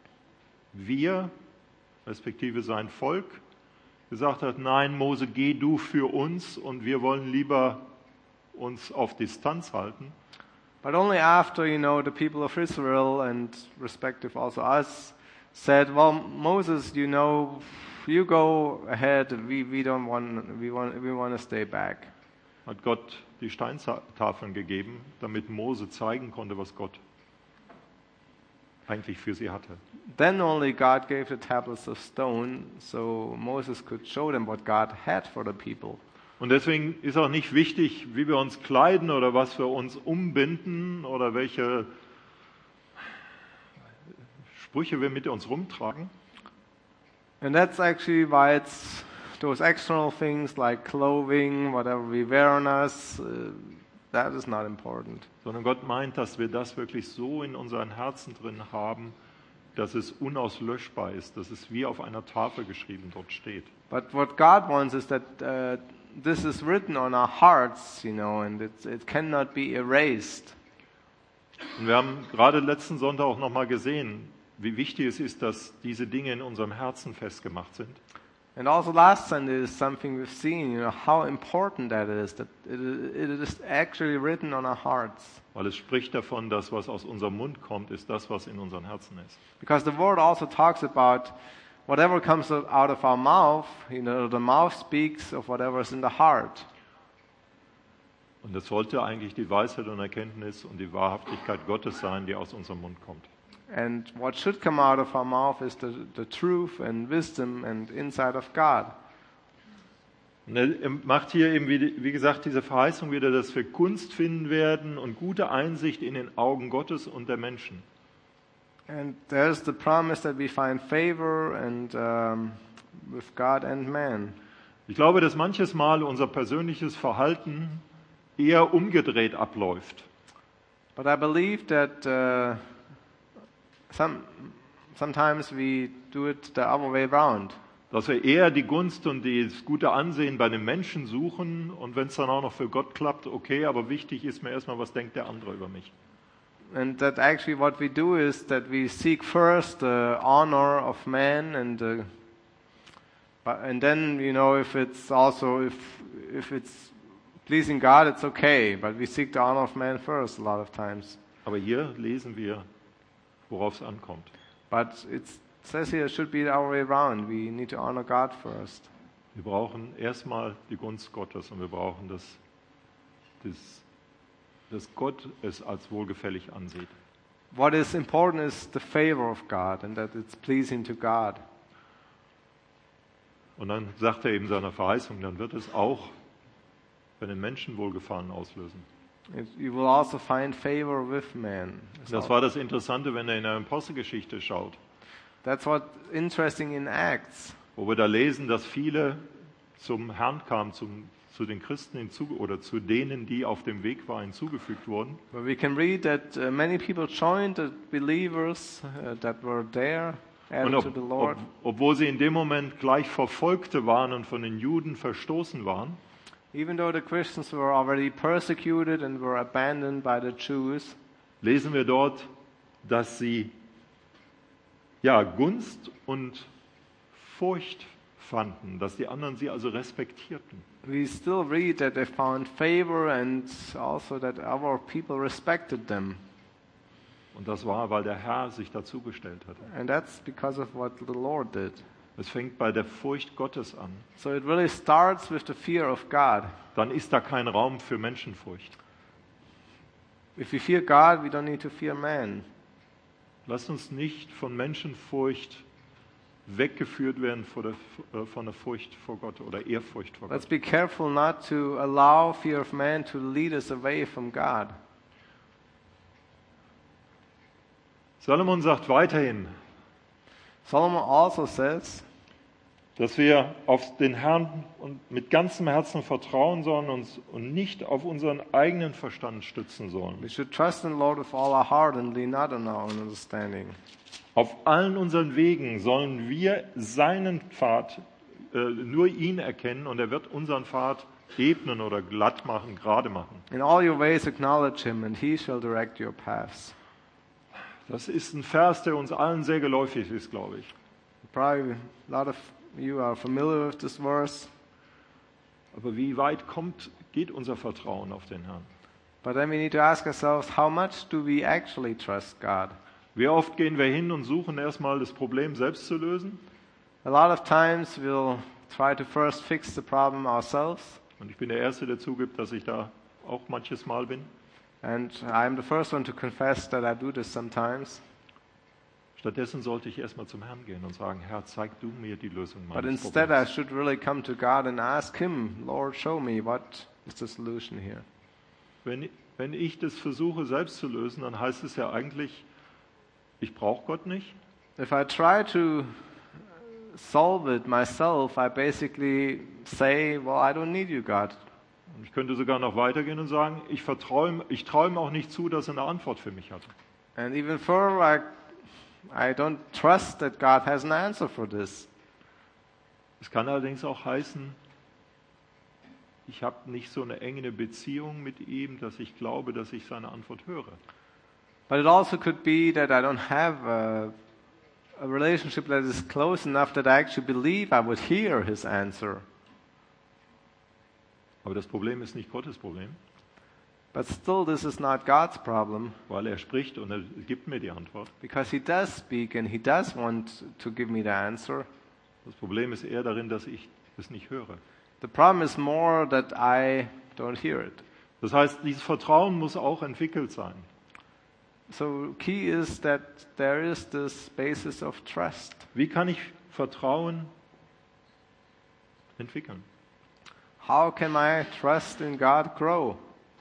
wir, respektive sein Volk, gesagt hat, nein, Mose, geh du für uns und wir wollen lieber uns auf Distanz halten, But only after, you know, the people of Israel and respective also us said, well, Moses, you know, you go ahead, we, we don't want, we want, we want to stay back. hat Gott die Steintafeln gegeben, damit Mose zeigen konnte, was Gott eigentlich für sie hatte. Then only God gave the tablets of stone so Moses could show them what God had for the people. Und deswegen ist auch nicht wichtig, wie wir uns kleiden oder was wir uns umbinden oder welche Sprüche wir mit uns rumtragen. And that's actually why it's those external things like clothing, whatever we wear on us, uh, that is not important. Sondern Gott meint, dass wir das wirklich so in unseren Herzen drin haben, dass es unauslöschbar ist, dass es wie auf einer Tafel geschrieben dort steht. But what God wants is that uh, this is written on our hearts, you know, and it's, it cannot be erased. Und wir haben gerade letzten Sonntag auch nochmal gesehen, wie wichtig es ist, dass diese Dinge in unserem Herzen festgemacht sind. And also last Sunday is something we've seen, you know, how important that is, that it, it is actually written on our hearts. Weil es spricht davon, dass was aus unserem Mund kommt, ist das, was in unseren Herzen ist. Because the word also talks about whatever comes out of our mouth, you know, the mouth speaks of whatever is in the heart. Und das sollte eigentlich die Weisheit und Erkenntnis und die Wahrhaftigkeit Gottes sein, die aus unserem Mund kommt. And what should come out of our mouth is the, the truth and wisdom and insight of God. Und er macht hier eben, wie, wie gesagt, diese Verheißung wieder, dass wir Gunst finden werden und gute Einsicht in den Augen Gottes und der Menschen. And there's the promise that we find favor and um, with God and man. Ich glaube, dass manches Mal unser persönliches Verhalten eher umgedreht abläuft. But I believe that uh, some, sometimes we do it the other way around. Dass wir eher die Gunst und das gute Ansehen bei den Menschen suchen und wenn es dann auch noch für Gott klappt, okay, aber wichtig ist mir erstmal, was denkt der andere über mich. And that actually what we do is that we seek first the honor of man and uh, but, and then, you know, if it's also if if it's pleasing God, it's okay, but we seek the honor of man first a lot of times. Aber hier lesen wir, worauf es ankommt. But it says here it should be the other way around. We need to honor God first. Wir brauchen erstmal die Gunst Gottes und wir brauchen das, das, dass Gott es als wohlgefällig ansieht. What is important is the favor of God and that it's pleasing to God. Und dann sagt er eben seiner Verheißung, dann wird es auch bei den Menschen Wohlgefallen auslösen. It, you will also find favor with man. Das war das Interessante, wenn er in der Apostelgeschichte schaut. That's what's interesting in Acts. Wo wir da lesen, dass viele zum Herrn kamen, zum, zu den Christen hinzu, oder zu denen, die auf dem Weg waren, hinzugefügt wurden. But we can read that uh, many people joined the believers uh, that were there, added Und ob, to the Lord. ob, obwohl sie in dem Moment gleich Verfolgte waren und von den Juden verstoßen waren, Even though the Christians were already persecuted and were abandoned by the Jews, lesen wir dort, dass sie ja, Gunst und Furcht fanden, dass die anderen sie also respektierten. we still read that they found favor and also that our people respected them. Und das war, weil der Herr sich dazugestellt hatte. And that's because of what the Lord did. Es fängt bei der Furcht Gottes an. So it really starts with the fear of God. Dann ist da kein Raum für Menschenfurcht. If we fear God, we don't need to fear man. Lasst uns nicht von Menschenfurcht weggeführt werden von der, von der Furcht vor Gott oder Ehrfurcht vor Let's Gott. be careful not to allow fear of man to lead us away from God. Salomon sagt weiterhin, Solomon also says dass wir auf den Herrn und mit ganzem Herzen vertrauen sollen und, und nicht auf unseren eigenen Verstand stützen sollen. we should trust in the Lord with all our heart and lean not on our own understanding. Auf allen unseren Wegen sollen wir seinen Pfad, äh, nur ihn erkennen und er wird unseren Pfad ebnen oder glatt machen, gerade machen. In all your ways acknowledge him, and he shall direct your paths. Das ist ein Vers, der uns allen sehr geläufig ist, glaube ich. Probably a lot of you are familiar with this verse, Aber wie weit kommt, geht unser Vertrauen auf den Herrn? but then we need to ask ourselves, how much do we actually trust God? Wie oft gehen wir hin und suchen erstmal das Problem selbst zu lösen? A lot of times we'll try to first fix the problem ourselves, Und ich bin der Erste, der zugibt, dass ich da auch manches Mal bin. and I'm the first one to confess that I do this sometimes. Stattdessen sollte ich erstmal zum Herrn gehen und sagen, Herr, zeig du mir die Lösung But meines instead I Problems. should really come to God and ask him, Lord, show me what is the solution here. Wenn, wenn ich das versuche selbst zu lösen, dann heißt es ja eigentlich, ich brauche Gott nicht. If I try to solve it myself, I basically say, well, I don't need you, God. Und ich könnte sogar noch weitergehen und sagen, ich vertraue ihm, ich traue ihm auch nicht zu, dass er eine Antwort für mich hat. And even further, I, I don't trust that God has an answer for this. Es kann allerdings auch heißen, ich habe nicht so eine enge Beziehung mit ihm, dass ich glaube, dass ich seine Antwort höre. But it also could be that I don't have a, a relationship that is close enough that I actually believe I would hear his answer. Aber das Problem ist nicht Gottes Problem, But still, this is not God's problem, weil er spricht und er gibt mir die Antwort. because he does speak and he does want to give me the answer. Das Problem ist eher darin, dass ich es nicht höre. The problem is more that I don't hear it. Das heißt, dieses Vertrauen muss auch entwickelt sein. So key is that there is this basis of trust. Wie kann ich Vertrauen entwickeln? How can my trust in God grow?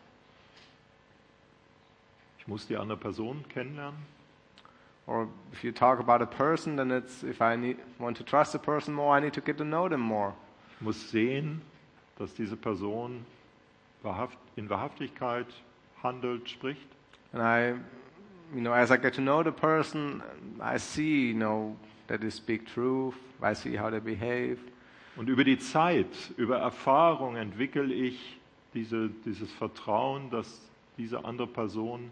Ich muss die andere Person kennenlernen. Or if you talk about a person, then it's if I need, want to trust a person more, I need to get to know them more. Ich muss sehen, dass diese Person wahrhaft, in Wahrhaftigkeit handelt, spricht. And I, you know, as I get to know the person, I see, you know, that they speak truth. I see how they behave. Und über die Zeit, über Erfahrung entwickle ich diese, dieses Vertrauen, dass diese andere Person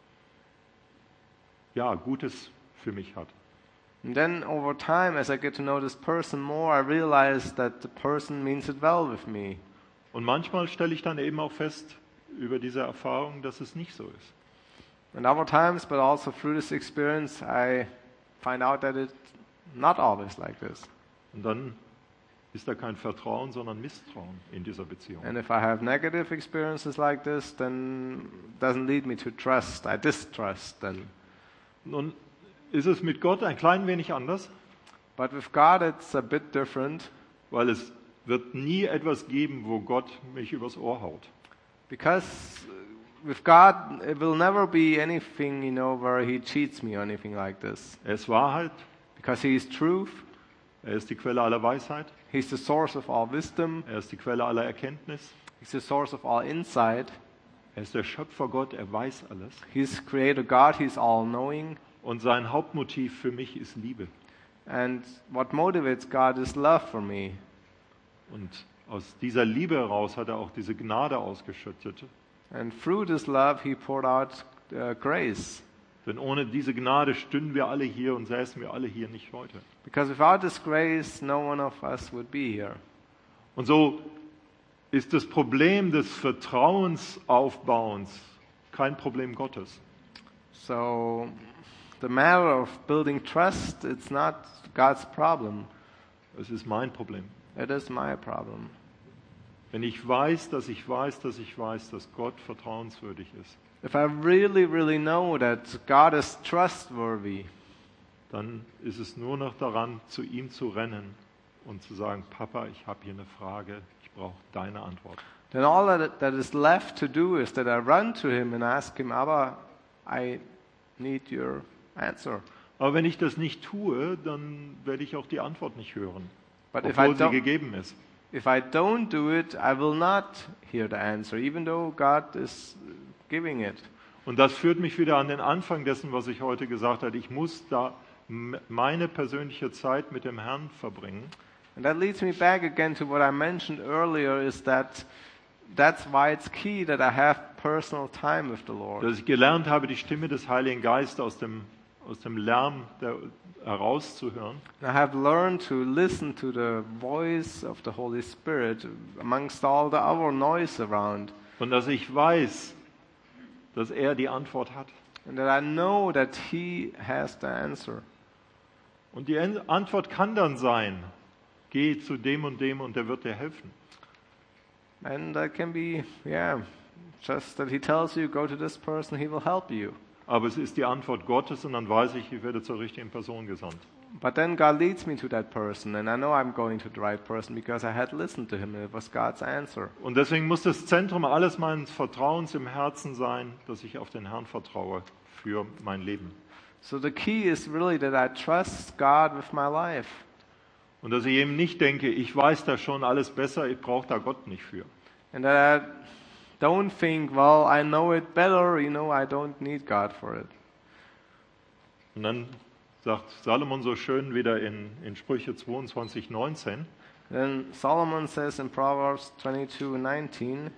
ja, Gutes für mich hat. And then over time, as I get to know this person more, I realize that the person means it well with me. Und manchmal stelle ich dann eben auch fest über diese Erfahrung, dass es nicht so ist. And other times, but also through this experience, I find out that it's not always like this. Und dann ist da kein Vertrauen, sondern Misstrauen in dieser Beziehung. And if I have negative experiences like this, then it doesn't lead me to trust. I distrust then. Nun ist es mit Gott ein klein wenig anders, But with God, it's a bit different weil es wird nie etwas geben, wo Gott mich übers Ohr haut. because with God, it will never be anything, you know, where He cheats me or anything like this. Er ist Wahrheit, Because He is truth. er ist die Quelle aller Weisheit, He's the source of all wisdom. er ist die Quelle aller Erkenntnis, He's the source of all insight. er ist der Schöpfer Gott, er weiß alles. He's Creator God. He's all-knowing. Und sein Hauptmotiv für mich ist Liebe. And what motivates God is love for me. Und aus dieser Liebe heraus hat er auch diese Gnade ausgeschüttet. And through this love, He poured out uh, grace. Denn ohne diese Gnade stünden wir alle hier und säßen wir alle hier nicht heute. Because without this grace, no one of us would be here. Und so ist das Problem des Vertrauensaufbauens kein Problem Gottes. So the matter of building trust, it's not God's problem. Es ist mein Problem. It is my problem. Wenn ich weiß, dass ich weiß, dass ich weiß, dass Gott vertrauenswürdig ist, If I really, really know that God is trustworthy, dann ist es nur noch daran, zu ihm zu rennen und zu sagen, Papa, ich habe hier eine Frage, ich brauche deine Antwort. then all that, that is left to do is that I run to Him and ask Him, Abba, I need your answer. Aber wenn ich das nicht tue, dann werde ich auch die Antwort nicht hören, But if I obwohl sie don't, gegeben ist. if I don't do it, I will not hear the answer, even though God is giving it. Und das führt mich wieder an den Anfang dessen, was ich heute gesagt habe. Ich muss da m- meine persönliche Zeit mit dem Herrn verbringen. And that leads me back again to what I mentioned earlier, is that that's why it's key that I have personal time with the Lord. Dass ich gelernt habe, die Stimme des Heiligen Geistes aus dem, aus dem Lärm der, herauszuhören. I have learned to listen to the voice of the Holy Spirit amongst all the other noise around. Und dass ich weiß, dass er die Antwort hat. And that I know that He has the answer. Und die En- Antwort kann dann sein, geh zu dem und dem und der wird dir helfen. And that can be, yeah, just that He tells you, go to this person, He will help you. Aber es ist die Antwort Gottes und dann weiß ich, ich werde zur richtigen Person gesandt. But then God leads me to that person, and I know I'm going to the right person because I had listened to Him, and it was God's answer. Und deswegen muss das Zentrum alles meines Vertrauens im Herzen sein, dass ich auf den Herrn vertraue für mein Leben. So the key is really that I trust God with my life. Und dass ich eben nicht denke, ich weiß da schon alles besser, ich brauche da Gott nicht für. And that I don't think, well, I know it better, you know, I don't need God for it. Und dann sagt Salomon so schön wieder in, in Sprüche zweiundzwanzig, neunzehn, Then Solomon says in Proverbs twenty-two nineteen,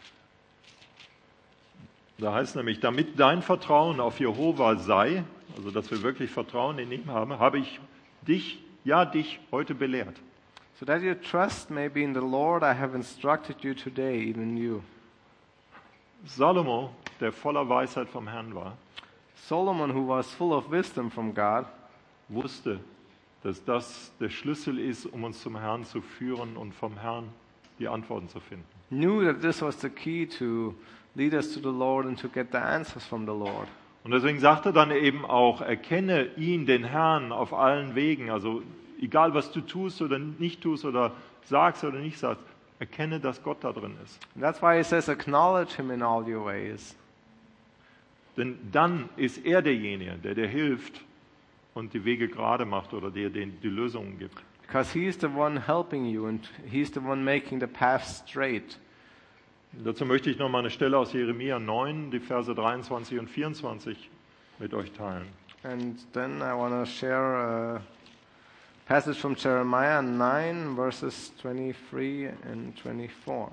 da heißt nämlich, damit dein Vertrauen auf Jehova sei, also dass wir wirklich Vertrauen in ihn haben, habe ich dich, ja dich, heute belehrt. so that your trust may be in the Lord, I have instructed you today, even you. Salomo, der voller Weisheit vom Herrn war, Solomon, who was full of wisdom from God, wusste, dass das der Schlüssel ist, um uns zum Herrn zu führen und vom Herrn die Antworten zu finden. knew that this was the key to lead us to the Lord and to get the answers from the Lord. Und deswegen sagt er dann eben auch, erkenne ihn, den Herrn, auf allen Wegen. Also egal, was du tust oder nicht tust oder sagst oder nicht sagst, erkenne, dass Gott da drin ist. And that's why he says, acknowledge him in all your ways. Denn dann ist er derjenige, der dir hilft und die Wege gerade macht oder dir den, die Lösungen gibt. Because he's the one helping you and he's the one making the path straight. Dazu möchte ich noch mal eine Stelle aus Jeremia neun, die Verse dreiundzwanzig und vierundzwanzig mit euch teilen. And then I want to share a passage from Jeremiah nine, verses twenty-three and twenty-four.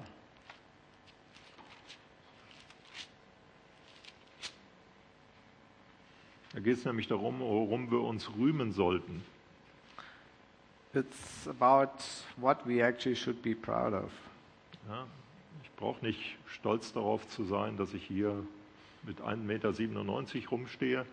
Da geht es nämlich darum, worum wir uns rühmen sollten. It's about what we actually should be proud of. Ja, ich brauche nicht stolz darauf zu sein, dass ich hier mit ein Meter siebenundneunzig rumstehe.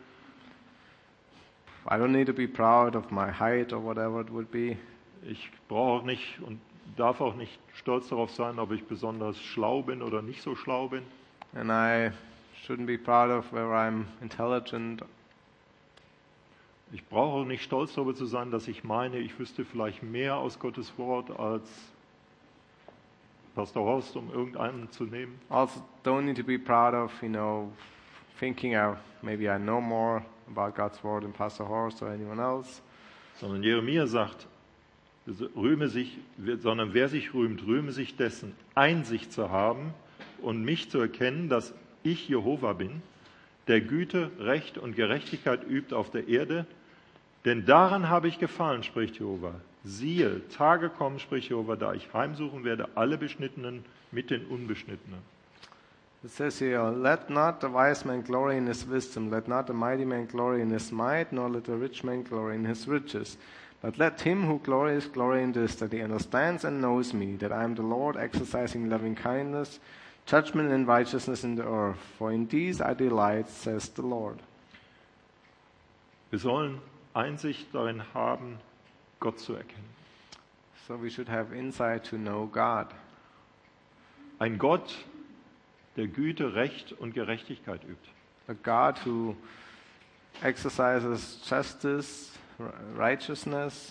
I don't need to be proud of my height or whatever it would be. Ich brauche auch nicht und darf auch nicht stolz darauf sein, ob ich besonders schlau bin oder nicht so schlau bin. And I shouldn't be proud of whether I'm intelligent. Ich brauche auch nicht stolz darüber zu sein, dass ich meine, ich wüsste vielleicht mehr aus Gottes Wort als Pastor Horst, um irgendeinen zu nehmen. Also don't need to be proud of, you know, thinking I, maybe I know more about God's word than Pastor Horst or anyone else. Sondern Jeremia sagt, rühme sich, sondern wer sich rühmt, rühme sich dessen, Einsicht zu haben und mich zu erkennen, dass ich Jehova bin, der Güte, Recht und Gerechtigkeit übt auf der Erde. Denn daran habe ich gefallen, spricht Jehova. Siehe, Tage kommen, spricht Jehova, da ich heimsuchen werde alle Beschnittenen mit den Unbeschnittenen. It says here, let not the wise man glory in his wisdom, let not the mighty man glory in his might, nor let the rich man glory in his riches. But let him who glories glory in this, that he understands and knows me, that I am the Lord, exercising loving kindness, judgment and righteousness in the earth. For in these I delight, says the Lord. Wir sollen Einsicht darin haben, Gott zu erkennen. So we should have insight to know God. Ein Gott, der Güte, Recht und Gerechtigkeit übt. A God who exercises justice, righteousness,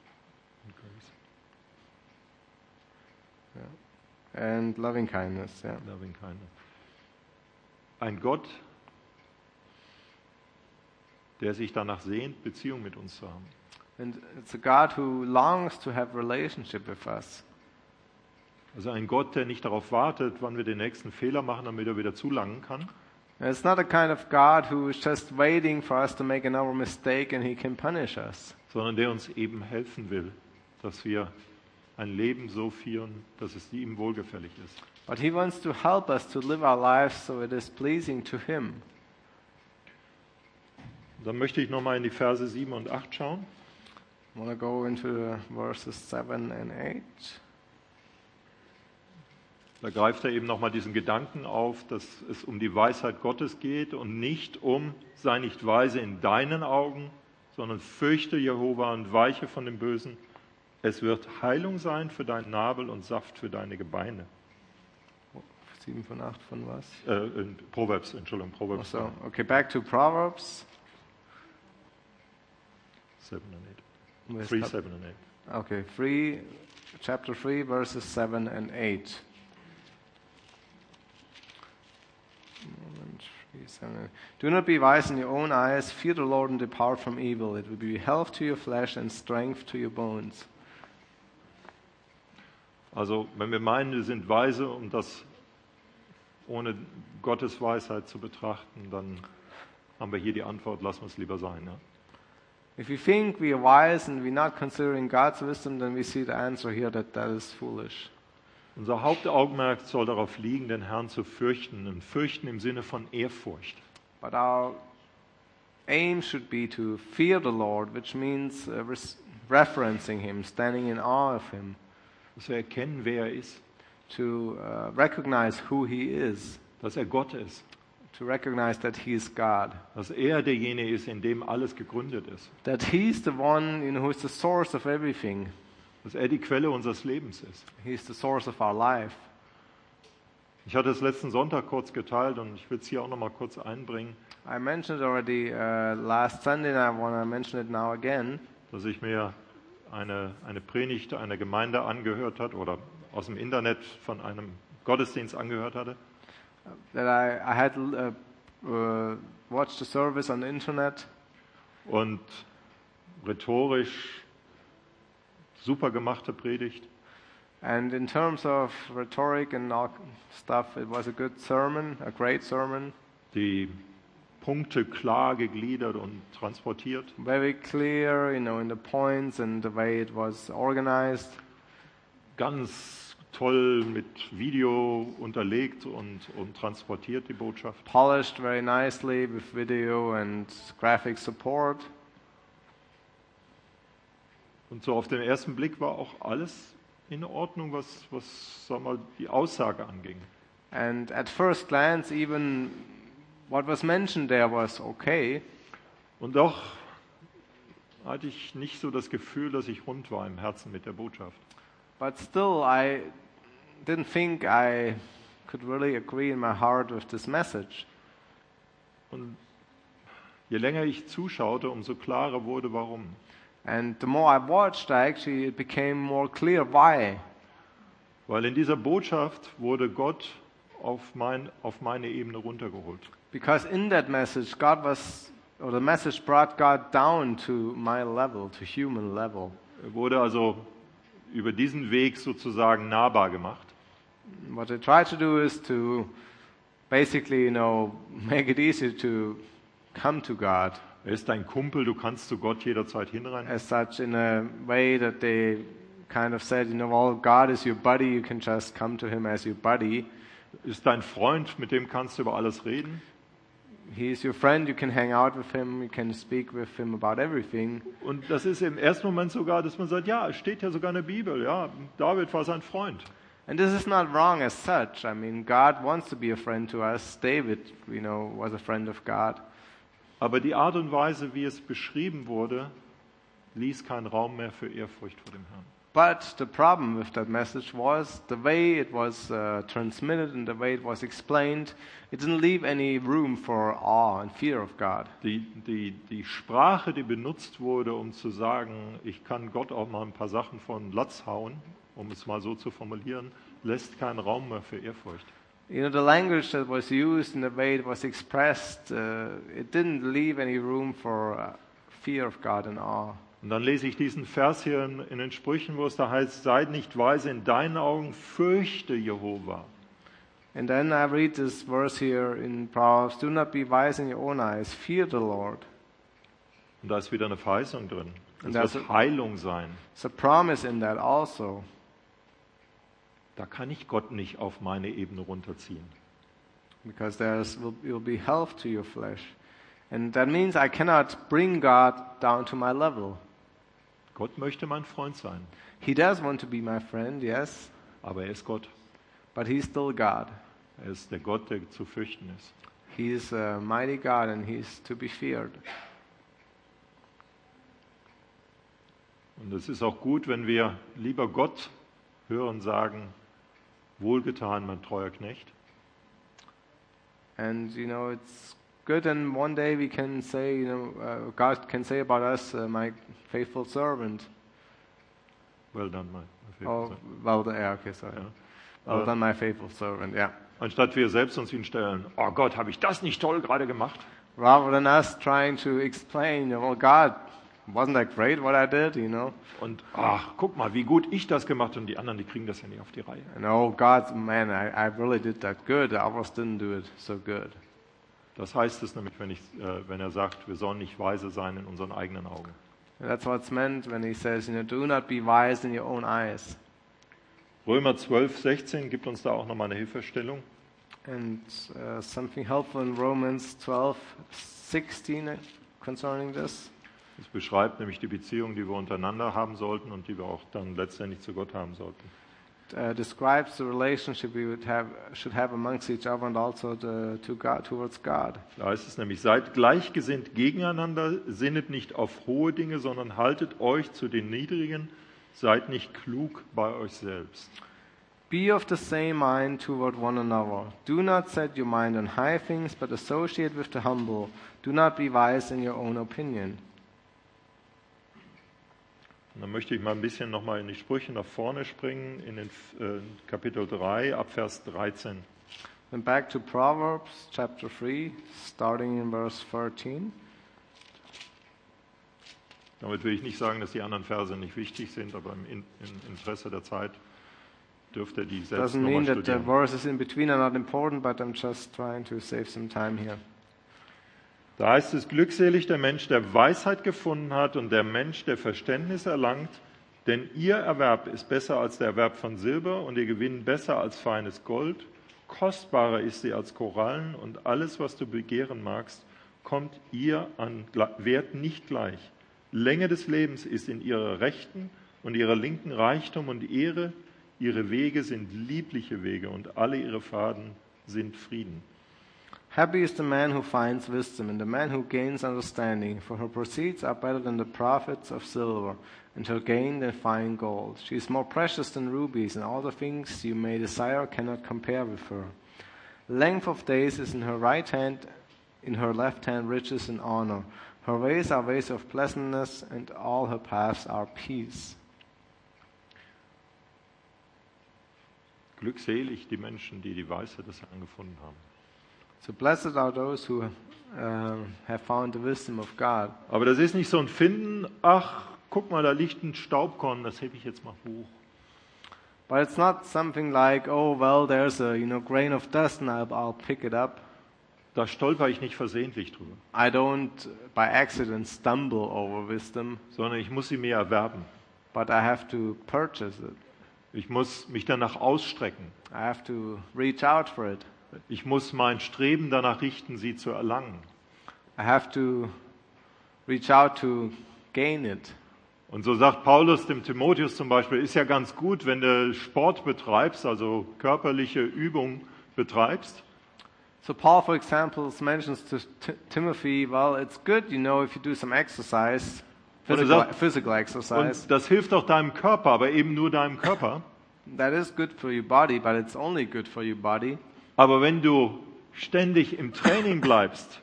yeah, and loving kindness. Yeah. Loving kindness. Ein Gott, der sich danach sehnt, Beziehung mit uns zu haben. And it's a God who longs to have relationship with us. Also ein Gott, der nicht darauf wartet, wann wir den nächsten Fehler machen, damit er wieder zulangen kann. And it's not a kind of God who is just waiting for us to make another mistake and he can punish us. Sondern der uns eben helfen will, dass wir ein Leben so führen, dass es ihm wohlgefällig ist. But he wants to help us to live our lives so it is pleasing to him. Dann möchte ich nochmal in die Verse sieben und acht schauen. I want to go into the verses seven and eight. Da greift er eben nochmal diesen Gedanken auf, dass es um die Weisheit Gottes geht und nicht um, sei nicht weise in deinen Augen, sondern fürchte Jehova und weiche von dem Bösen. Es wird Heilung sein für deinen Nabel und Saft für deine Gebeine. sieben von acht von was? Äh, in Proverbs, Entschuldigung, Proverbs. So, okay, back to Proverbs. Seven and eight. Where's Three, that? seven and eight. Okay, three, chapter three, verses seven and eight. Moment, three, seven. Do not be wise in your own eyes. Fear the Lord and depart from evil. It will be health to your flesh and strength to your bones. Also, wenn wir meinen, wir sind weise, um das ohne Gottes Weisheit zu betrachten, dann haben wir hier die Antwort, lassen wir es lieber sein. Ja? If we think we are wise and we're not considering God's wisdom, then we see the answer here that that is foolish. Unser Hauptaugenmerk soll darauf liegen, den Herrn zu fürchten. Und fürchten im Sinne von Ehrfurcht. But our aim should be to fear the Lord, which means uh, res- referencing Him, standing in awe of Him, Dass wir erkennen, wer er ist. to uh, recognize who He is, Dass er Gott ist. to recognize that He is God, Dass er derjenige ist, in dem alles gegründet ist. that He's the one, you know, who is the source of everything. Dass er die Quelle unseres Lebens ist. He's the source of our life. Ich hatte es letzten Sonntag kurz geteilt und ich will es hier auch noch mal kurz einbringen, I mentioned it already uh, last Sunday, and I want to mention it now again. dass ich mir eine, eine Predigt einer Gemeinde angehört hat oder aus dem Internet von einem Gottesdienst angehört hatte. That I, I had uh, uh, watched the service on the internet, Und rhetorisch super gemachte Predigt. and in terms of rhetoric and all stuff, it was a good sermon, a great sermon, Die Punkte klar gegliedert und transportiert. very clear, you know, in the points and the way it was organized. Ganz toll mit Video unterlegt und, und transportiert die Botschaft. Polished very nicely with video and graphic support. Und so auf den ersten Blick war auch alles in Ordnung, was, was sagen wir, die Aussage anging. And at first glance, even what was mentioned there was okay, Und doch hatte ich nicht so das Gefühl, dass ich rund war im Herzen mit der Botschaft. but still I didn't think I could really agree in my heart with this message. Und je länger ich zuschaute, umso klarer wurde, warum. And the more I watched, I actually it became more clear why. Weil in dieser Botschaft wurde Gott auf, mein, auf meine Ebene runtergeholt. Because in that message, God was, or the message brought God down to my level, to human level. Er wurde also über diesen Weg sozusagen nahbar gemacht. What they try to do is to basically, you know, make it easy to come to God. Er ist dein Kumpel, du kannst zu Gott jederzeit hinrennen. As such, in a way that they kind of said, you know, well, God is your buddy, you can just come to him as your buddy. Ist dein Freund, mit dem kannst du über alles reden. He is your friend, you can hang out with him, you can speak with him about everything. Und das ist im ersten Moment sogar, dass man sagt, ja, es steht ja sogar in der Bibel, ja, David war sein Freund. And this is not wrong as such. I mean, God wants to be a friend to us. David, you know, was a friend of God. Aber die Art und Weise, wie es beschrieben wurde, ließ keinen Raum mehr für Ehrfurcht vor dem Herrn. But the problem with that message was the way it was uh, transmitted and the way it was explained, it didn't leave any room for awe and fear of God. Die, die, die Sprache, die benutzt wurde, um zu sagen, ich kann Gott auch mal ein paar Sachen von Latz hauen, um es mal so zu formulieren, lässt keinen Raum mehr für Ehrfurcht. You know, the language that was used and the way it was expressed, uh, it didn't leave any room for uh, fear of God and awe. Und dann lese ich diesen Vers hier in, in den Sprüchen, wo es da heißt, seid nicht weise in deinen Augen, fürchte Jehova. And then I read this verse here in Proverbs, do not be wise in your own eyes, fear the Lord. Und da ist wieder eine Verheißung drin. Und Das das- wird Heilung sein. There's a promise in that also. Da kann ich Gott nicht auf meine Ebene runterziehen. Because there's will, will be health to your flesh. And that means I cannot bring God down to my level. Gott möchte mein Freund sein, He does want to be my friend, yes, aber er ist Gott. but He's still God. Er ist der Gott, der zu fürchten ist. He's a mighty God and He's to be feared. Und es ist auch gut, wenn wir lieber Gott hören sagen, wohlgetan, mein treuer Knecht, And you know, it's good and one day we can say, you know, uh, God can say about us, uh, my faithful servant. well done, my, my Oh, favorite son. well done, yeah, okay, sorry. Ja. Well Äh, done, my faithful servant, yeah. Anstatt wir selbst uns hinstellen, oh Gott, habe ich das nicht toll gerade gemacht? Rather than us trying to explain, you know, well, God, wasn't that great what I did, you know? Und ach, guck mal, wie gut ich das gemacht habe und die anderen, die kriegen das ja nicht auf die Reihe. And oh, God, man, I, I really did that good. The others didn't do it so good. Das heißt es nämlich, wenn, ich, äh, wenn er sagt, wir sollen nicht weise sein in unseren eigenen Augen. And that's what's meant when he says, you know, do not be wise in your own eyes. Römer zwölf, sechzehn gibt uns da auch nochmal eine Hilfestellung. And uh, something helpful in Romans twelve sixteen concerning this. Es beschreibt nämlich die Beziehung, die wir untereinander haben sollten und die wir auch dann letztendlich zu Gott haben sollten. Uh, describes the relationship we would have, should have amongst each other and also the, to God, towards God. Da heißt es nämlich, seid gleichgesinnt gegeneinander, sinnet nicht auf hohe Dinge, sondern haltet euch zu den Niedrigen, seid nicht klug bei euch selbst. Be of the same mind toward one another. Do not set your mind on high things, but associate with the humble. Do not be wise in your own opinion. Und dann möchte ich mal ein bisschen nochmal in die Sprüche nach vorne springen, in den äh, Kapitel drei, ab Vers dreizehn. And back to Proverbs chapter three, starting in verse thirteen. Damit will ich nicht sagen, dass die anderen Verse nicht wichtig sind, aber im, in, im Interesse der Zeit dürft ihr die selbst Doesn't nochmal mean that the studieren. verses in between are not important, but I'm just trying to save some time here. Da heißt es, glückselig der Mensch, der Weisheit gefunden hat und der Mensch, der Verständnis erlangt, denn ihr Erwerb ist besser als der Erwerb von Silber und ihr Gewinn besser als feines Gold. Kostbarer ist sie als Korallen und alles, was du begehren magst, kommt ihr an Wert nicht gleich. Länge des Lebens ist in ihrer rechten und ihrer linken Reichtum und Ehre. Ihre Wege sind liebliche Wege und alle ihre Pfaden sind Frieden. Happy is the man who finds wisdom and the man who gains understanding, for her proceeds are better than the profits of silver, and her gain than fine gold. She is more precious than rubies, and all the things you may desire cannot compare with her. Length of days is in her right hand, in her left hand riches and honor. Her ways are ways of pleasantness, and all her paths are peace. Glückselig die Menschen, die die Weisheit des Herrn gefunden haben. So blessed are those who uh, have found the wisdom of God. Aber das ist nicht so ein Finden, ach, guck mal, da liegt ein Staubkorn, das hebe ich jetzt mal hoch. But it's not something like, oh, well, there's a you know grain of dust and I'll, I'll pick it up. Da stolper ich nicht versehentlich drüber, I don't by accident stumble over wisdom, sondern ich muss sie mir erwerben. but I have to purchase it. Ich muss mich danach ausstrecken. I have to reach out for it. Ich muss mein Streben danach richten, sie zu erlangen. I have to reach out to gain it. Und so sagt Paulus dem Timotheus zum Beispiel, ist ja ganz gut, wenn du Sport betreibst, also körperliche Übung betreibst. So Paul, for example, mentions to T- Timothy, well, it's good, you know, if you do some exercise, Und er physical, sagt- physical exercise. Und das hilft auch deinem Körper, aber eben nur deinem Körper. That is good for your body, but it's only good for your body. Aber wenn du ständig im Training bleibst,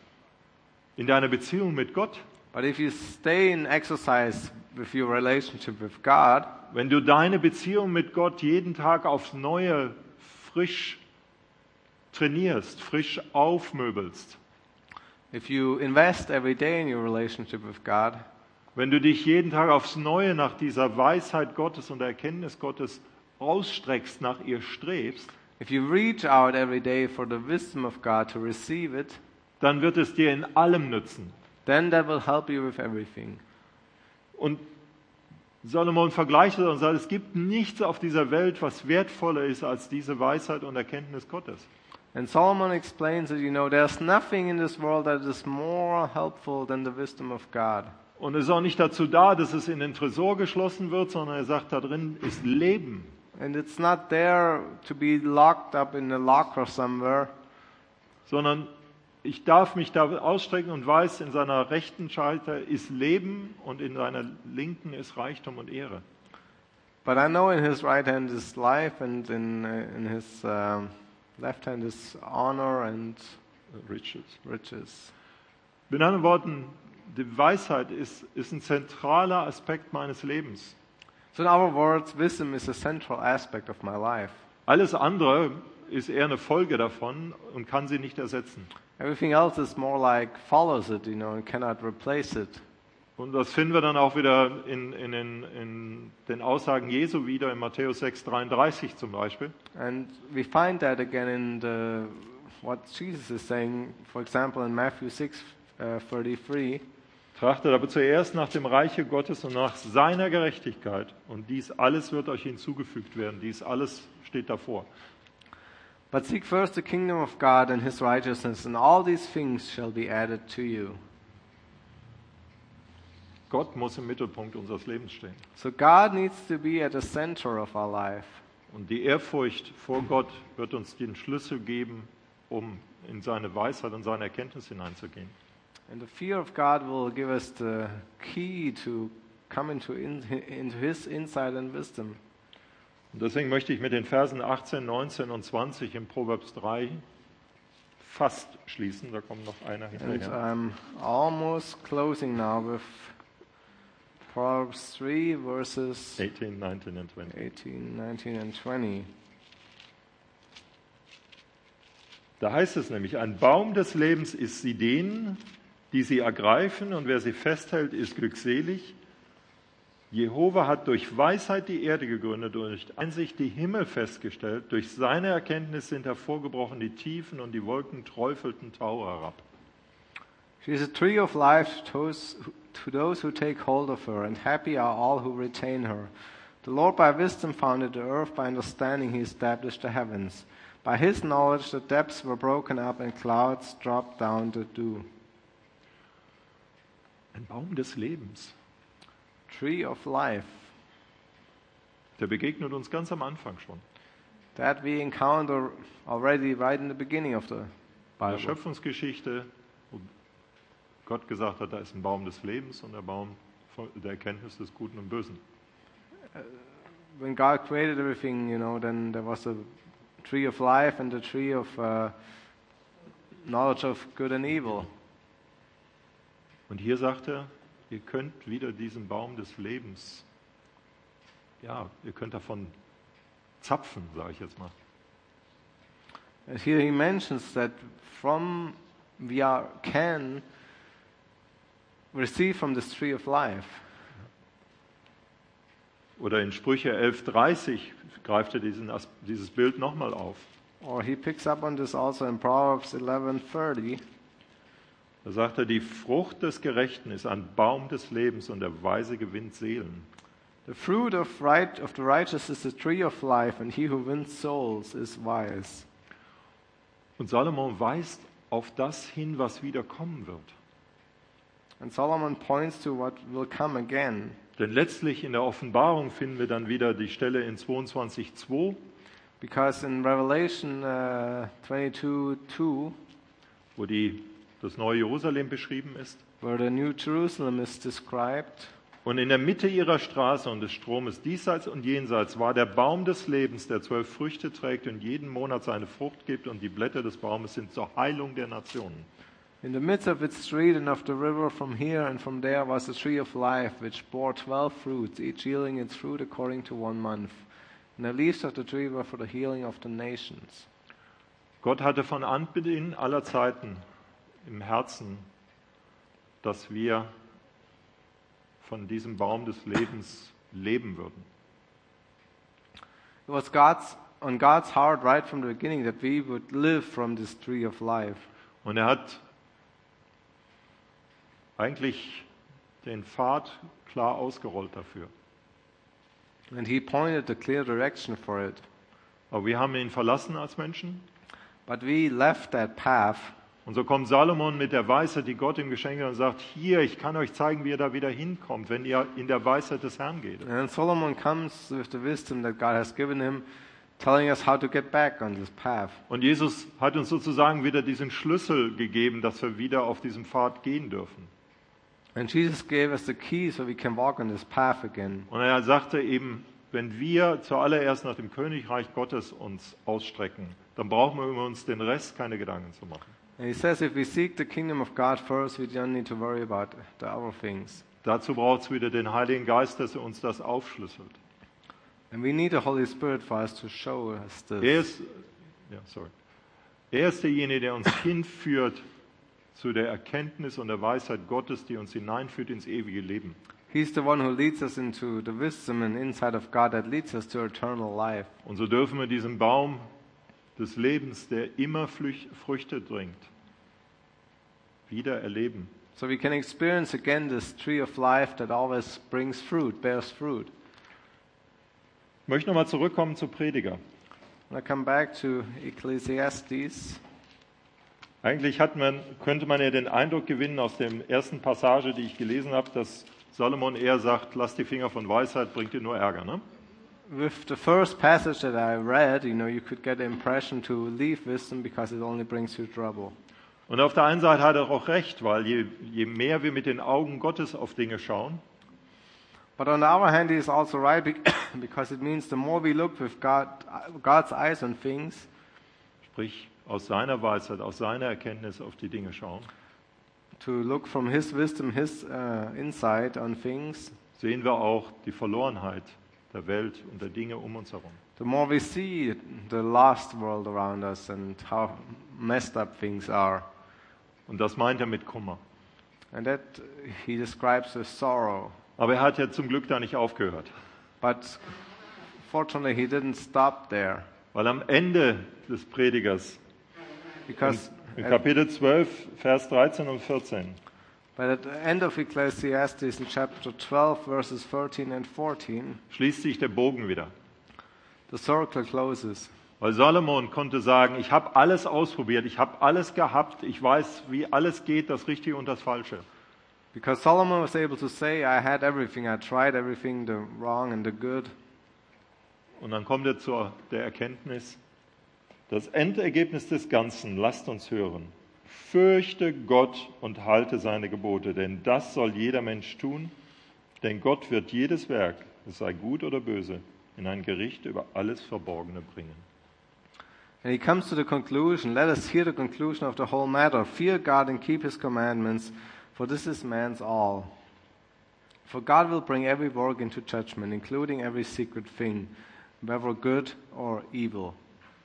in deiner Beziehung mit Gott, But if you stay in exercise with your relationship with God, wenn du deine Beziehung mit Gott jeden Tag aufs Neue frisch trainierst, frisch aufmöbelst, if you invest every day in your relationship with God, wenn du dich jeden Tag aufs Neue nach dieser Weisheit Gottes und der Erkenntnis Gottes ausstreckst, nach ihr strebst, if you reach out every day for the wisdom of God to receive it, dann wird es dir in allem nützen. then that will help you with everything. Und Salomon vergleicht es und sagt, es gibt nichts auf dieser Welt, was wertvoller ist als diese Weisheit und Erkenntnis Gottes. And Solomon explains that, you know, there's nothing in this world that is more helpful than the wisdom of God. Und es ist auch nicht dazu da, dass es in den Tresor geschlossen wird, sondern er sagt, da drin ist Leben. And it's not there to be locked up in a locker somewhere, Sondern ich darf mich da ausstrecken und weiß, in seiner rechten Seite ist Leben und in seiner linken ist Reichtum und Ehre. but I know in his right hand is life, and in uh, in his um, left hand is honor and Riches. riches. Mit anderen Worten, die Weisheit ist, ist ein zentraler Aspekt meines Lebens. So in other words, wisdom is a central aspect of my life. Alles andere ist eher eine Folge davon und kann sie nicht ersetzen. Everything else is more like follows it, you know, and cannot replace it. Und das finden wir dann auch wieder in, in, den, in den Aussagen Jesu wieder, in Matthäus sechs dreiunddreißig zum Beispiel. And we find that again in the, what Jesus is saying, for example, in Matthew six uh, thirty-three. Trachtet aber zuerst nach dem Reiche Gottes und nach seiner Gerechtigkeit. Und dies alles wird euch hinzugefügt werden. Dies alles steht davor. But seek first the kingdom of God and his righteousness, and all these things shall be added to you. Gott muss im Mittelpunkt unseres Lebens stehen. So God needs to be at the center of our life. Und die Ehrfurcht vor Gott wird uns den Schlüssel geben, um in seine Weisheit und seine Erkenntnis hineinzugehen. And the fear of God will give us the key to come into, in, into his insight and wisdom. Und deswegen möchte ich mit den Versen achtzehn, neunzehn und zwanzig im Proverbs drei fast schließen. Da kommt noch einer And hinterher. I'm almost closing now with Proverbs three, verses achtzehn, neunzehn und zwanzig. eighteen, nineteen, and twenty. Da heißt es nämlich, ein Baum des Lebens ist sie denen, die sie ergreifen, und wer sie festhält, ist glückselig. Jehova hat durch Weisheit die Erde gegründet, durch Einsicht die Himmel festgestellt. Durch seine Erkenntnis sind hervorgebrochen die Tiefen, und die Wolken träufelten Tau herab. She is a tree of life to those, to those who take hold of her, and happy are all who retain her. The Lord by wisdom founded the earth, by understanding he established the heavens. By his knowledge the depths were broken up, and clouds dropped down the dew. Ein Baum des Lebens, Tree of life, der begegnet uns ganz am Anfang schon. that we encounter already right in the beginning of the In der Bible. Schöpfungsgeschichte, wo Gott gesagt hat, da ist ein Baum des Lebens und der Baum der Erkenntnis des Guten und Bösen. When God created everything, you know, then there was a tree of life and the tree of uh, knowledge of good and evil. Und hier sagt er, ihr könnt wieder diesen Baum des Lebens, ja, ihr könnt davon zapfen, sage ich jetzt mal. And here he mentions that from we are, can receive from this tree of life. Oder in Sprüche elf dreißig greift er diesen, As- dieses Bild nochmal auf. Or he picks up on this also in Proverbs eleven thirty. Da sagt er, die Frucht des Gerechten ist ein Baum des Lebens, und der Weise gewinnt Seelen. The fruit of right of the righteous is the tree of life, and he who wins souls is wise. Und Salomon weist auf das hin, was wieder kommen wird. And Solomon points to what will come again. Denn letztlich in der Offenbarung finden wir dann wieder die Stelle in zweiundzwanzig zwei, Because in Revelation uh, twenty-two two, wo die, das neue Jerusalem beschrieben ist. where the New Jerusalem is described, Und in der Mitte ihrer Straße und des Stromes diesseits und jenseits war der Baum des Lebens, der zwölf Früchte trägt und jeden Monat seine Frucht gibt, und die Blätter des Baumes sind zur Heilung der Nationen. in the midst of its street and of the river from here and from there was a tree of life, which bore twelve fruits, each yielding its fruit according to one month. And the leaves of the tree were for the healing of the nations. Gott hatte von Anbeginn aller Zeiten im Herzen, dass wir von diesem Baum des Lebens leben würden. It was God's on God's heart right from the beginning that we would live from this tree of life. Und er hat eigentlich den Pfad klar ausgerollt dafür. And he pointed the clear direction for it. Aber wir haben ihn verlassen als Menschen. But we left that path. Und so kommt Salomon mit der Weisheit, die Gott ihm geschenkt hat, und sagt, hier, ich kann euch zeigen, wie ihr da wieder hinkommt, wenn ihr in der Weisheit des Herrn geht. And then Solomon comes with the wisdom that God has given him, telling us how to get back on this path. Und Jesus hat uns sozusagen wieder diesen Schlüssel gegeben, dass wir wieder auf diesem Pfad gehen dürfen. And Jesus gave us the key so we can walk on this path again. Und er sagte eben, wenn wir zuallererst nach dem Königreich Gottes uns ausstrecken, dann brauchen wir über uns den Rest keine Gedanken zu machen. And he says if we seek the kingdom of God first, we don't need to worry about the other things. Dazu braucht es wieder den Heiligen Geist, dass er uns das aufschlüsselt. And we need the Holy Spirit for us to show us Er this. ist, ja, sorry. Er ist derjenige, der uns hinführt zu der Erkenntnis und der Weisheit Gottes, die uns hineinführt ins ewige Leben. He's the one who leads us into the wisdom and insight of God that leads us to eternal life. Und so dürfen wir diesen Baum des Lebens, der immer Flüch- Früchte bringt, wieder erleben. So we can experience again this tree of life that always brings fruit, bears fruit. Ich möchte nochmal zurückkommen zu Prediger. And I come back to Ecclesiastes. Eigentlich hat man, könnte man ja den Eindruck gewinnen aus der ersten Passage, die ich gelesen habe, dass Salomon eher sagt, lasst die Finger von Weisheit, bringt dir nur Ärger. Ne? With the first passage that I read, you know, you could get the impression to leave wisdom because it only brings you trouble. Und auf der einen Seite hat er auch recht, weil je, je mehr wir mit den Augen Gottes auf Dinge schauen, But on the other hand, he is also right bec- because it means the more we look with God, God's eyes on things, Sprich, aus seiner Weisheit, aus seiner Erkenntnis auf die Dinge schauen, to look from His wisdom, His uh, insight on things, sehen wir auch die Verlorenheit der Welt und der Dinge um uns herum. the more we see the lost world around us and how messed up things are. Und das meint er mit Kummer. And that he describes with sorrow. Aber er hat ja zum Glück da nicht aufgehört. But fortunately, he didn't stop there. Weil am Ende des Predigers, Because in at, Kapitel zwölf, Vers dreizehn und vierzehn, but at the end of Ecclesiastes in chapter twelve, verses thirteen and fourteen, schließt sich der Bogen wieder. the circle closes. Weil Salomon konnte sagen, ich habe alles ausprobiert, ich habe alles gehabt, ich weiß, wie alles geht, das Richtige und das Falsche. Because Solomon was able to say, I had everything, I tried everything, the wrong and the good. Und dann kommt er zu der Erkenntnis, das Endergebnis des Ganzen, lasst uns hören, fürchte Gott und halte seine Gebote, denn das soll jeder Mensch tun, denn Gott wird jedes Werk, es sei gut oder böse, in ein Gericht über alles Verborgene bringen. And he comes to the conclusion, let us hear the conclusion of the whole matter. Fear God and keep his commandments, for this is man's all. For God will bring every work into judgment, including every secret thing, whether good or evil.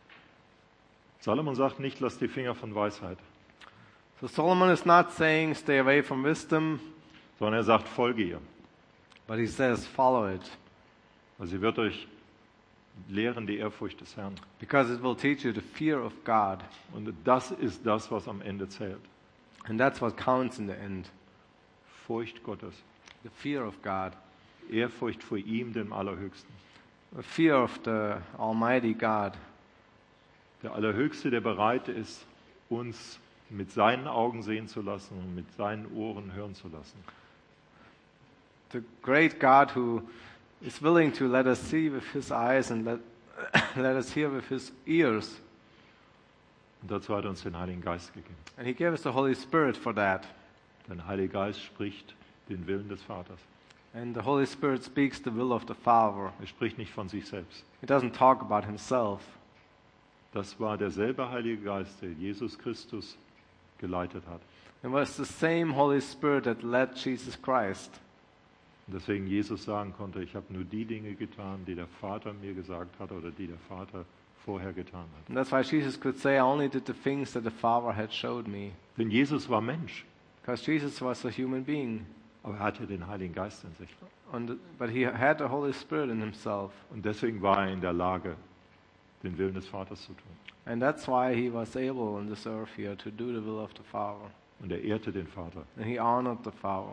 Salomon sagt nicht, lass die Finger von Weisheit, So Solomon is not saying stay away from wisdom, sondern er sagt, folge ihr. but he says follow it, Also sie wird euch lehren die Ehrfurcht des Herrn. because it will teach you the fear of God. Und das ist das, was am Ende zählt. And that's what counts in the end, Furcht Gottes. the fear of God, Ehrfurcht vor ihm, dem Allerhöchsten. the fear of the Almighty God. Der Allerhöchste, der bereit ist, uns mit seinen Augen sehen zu lassen und mit seinen Ohren hören zu lassen. The great God who is willing to let us see with his eyes and let, let us hear with his ears. Und dazu hat er uns den Heiligen Geist gegeben. And he gave us the Holy Spirit for that. Denn der Heilige Geist spricht den Willen des Vaters. And the Holy Spirit speaks the will of the Father. Er spricht nicht von sich selbst. He doesn't talk about himself. Das war derselbe Heilige Geist, der Jesus Christus geleitet hat. It was the same Holy Spirit that led Jesus Christ. Und deswegen Jesus sagen konnte, ich habe nur die Dinge getan, die der Vater mir gesagt hat oder die der Vater vorher getan hat. And that's why Jesus could say, I only did the things that the Father had showed me. Denn Jesus war Mensch, Because Jesus was a human being. aber er hatte den Heiligen Geist in sich. And, but he had the Holy Spirit in himself. Und deswegen war er in der Lage, den Willen des Vaters zu tun. And that's why he was able on this earth here to do the will of the Father. Und er ehrte den Vater. And he honored the Father.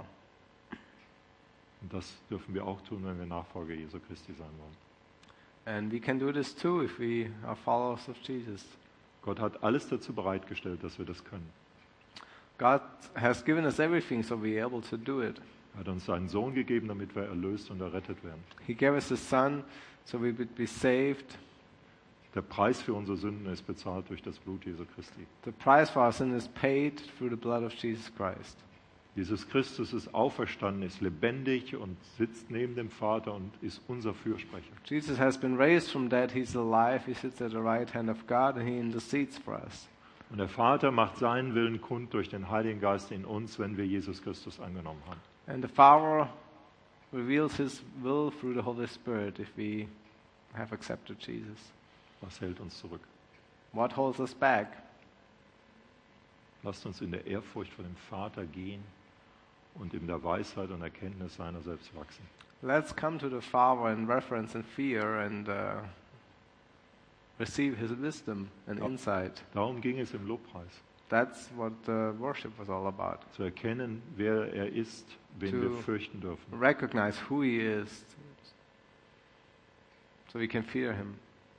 Und das dürfen wir auch tun, wenn wir Nachfolger Jesu Christi sein wollen. And we can do this too if we are followers of Jesus. Gott hat alles dazu bereitgestellt, dass wir das können. God has given us everything so we're able to do it. Er hat uns seinen Sohn gegeben, damit wir erlöst und errettet werden. He gave us His Son so we would be saved. Der Preis für unsere Sünden ist bezahlt durch das Blut Jesu Christi. The price for our sin is paid through the blood of Jesus Christ. Jesus Christus ist auferstanden, ist lebendig und sitzt neben dem Vater und ist unser Fürsprecher. Jesus has been raised from dead. He's alive. He sits at the right hand of God and He intercedes for us. Und der Vater macht seinen Willen kund durch den Heiligen Geist in uns, wenn wir Jesus Christus angenommen haben. And the Father reveals His will through the Holy Spirit if we have accepted Jesus. Was hält uns zurück? What holds us back? Lasst uns in der Ehrfurcht vor dem Vater gehen und in der Weisheit und Erkenntnis seiner selbst wachsen. Let's come to the Father in reverence and fear and uh, receive His wisdom and Ja. insight. Darum ging es im Lobpreis. That's what uh, worship was all about. Zu erkennen, wer er ist, wen To wir fürchten dürfen. Recognize who He is so we can fear Him.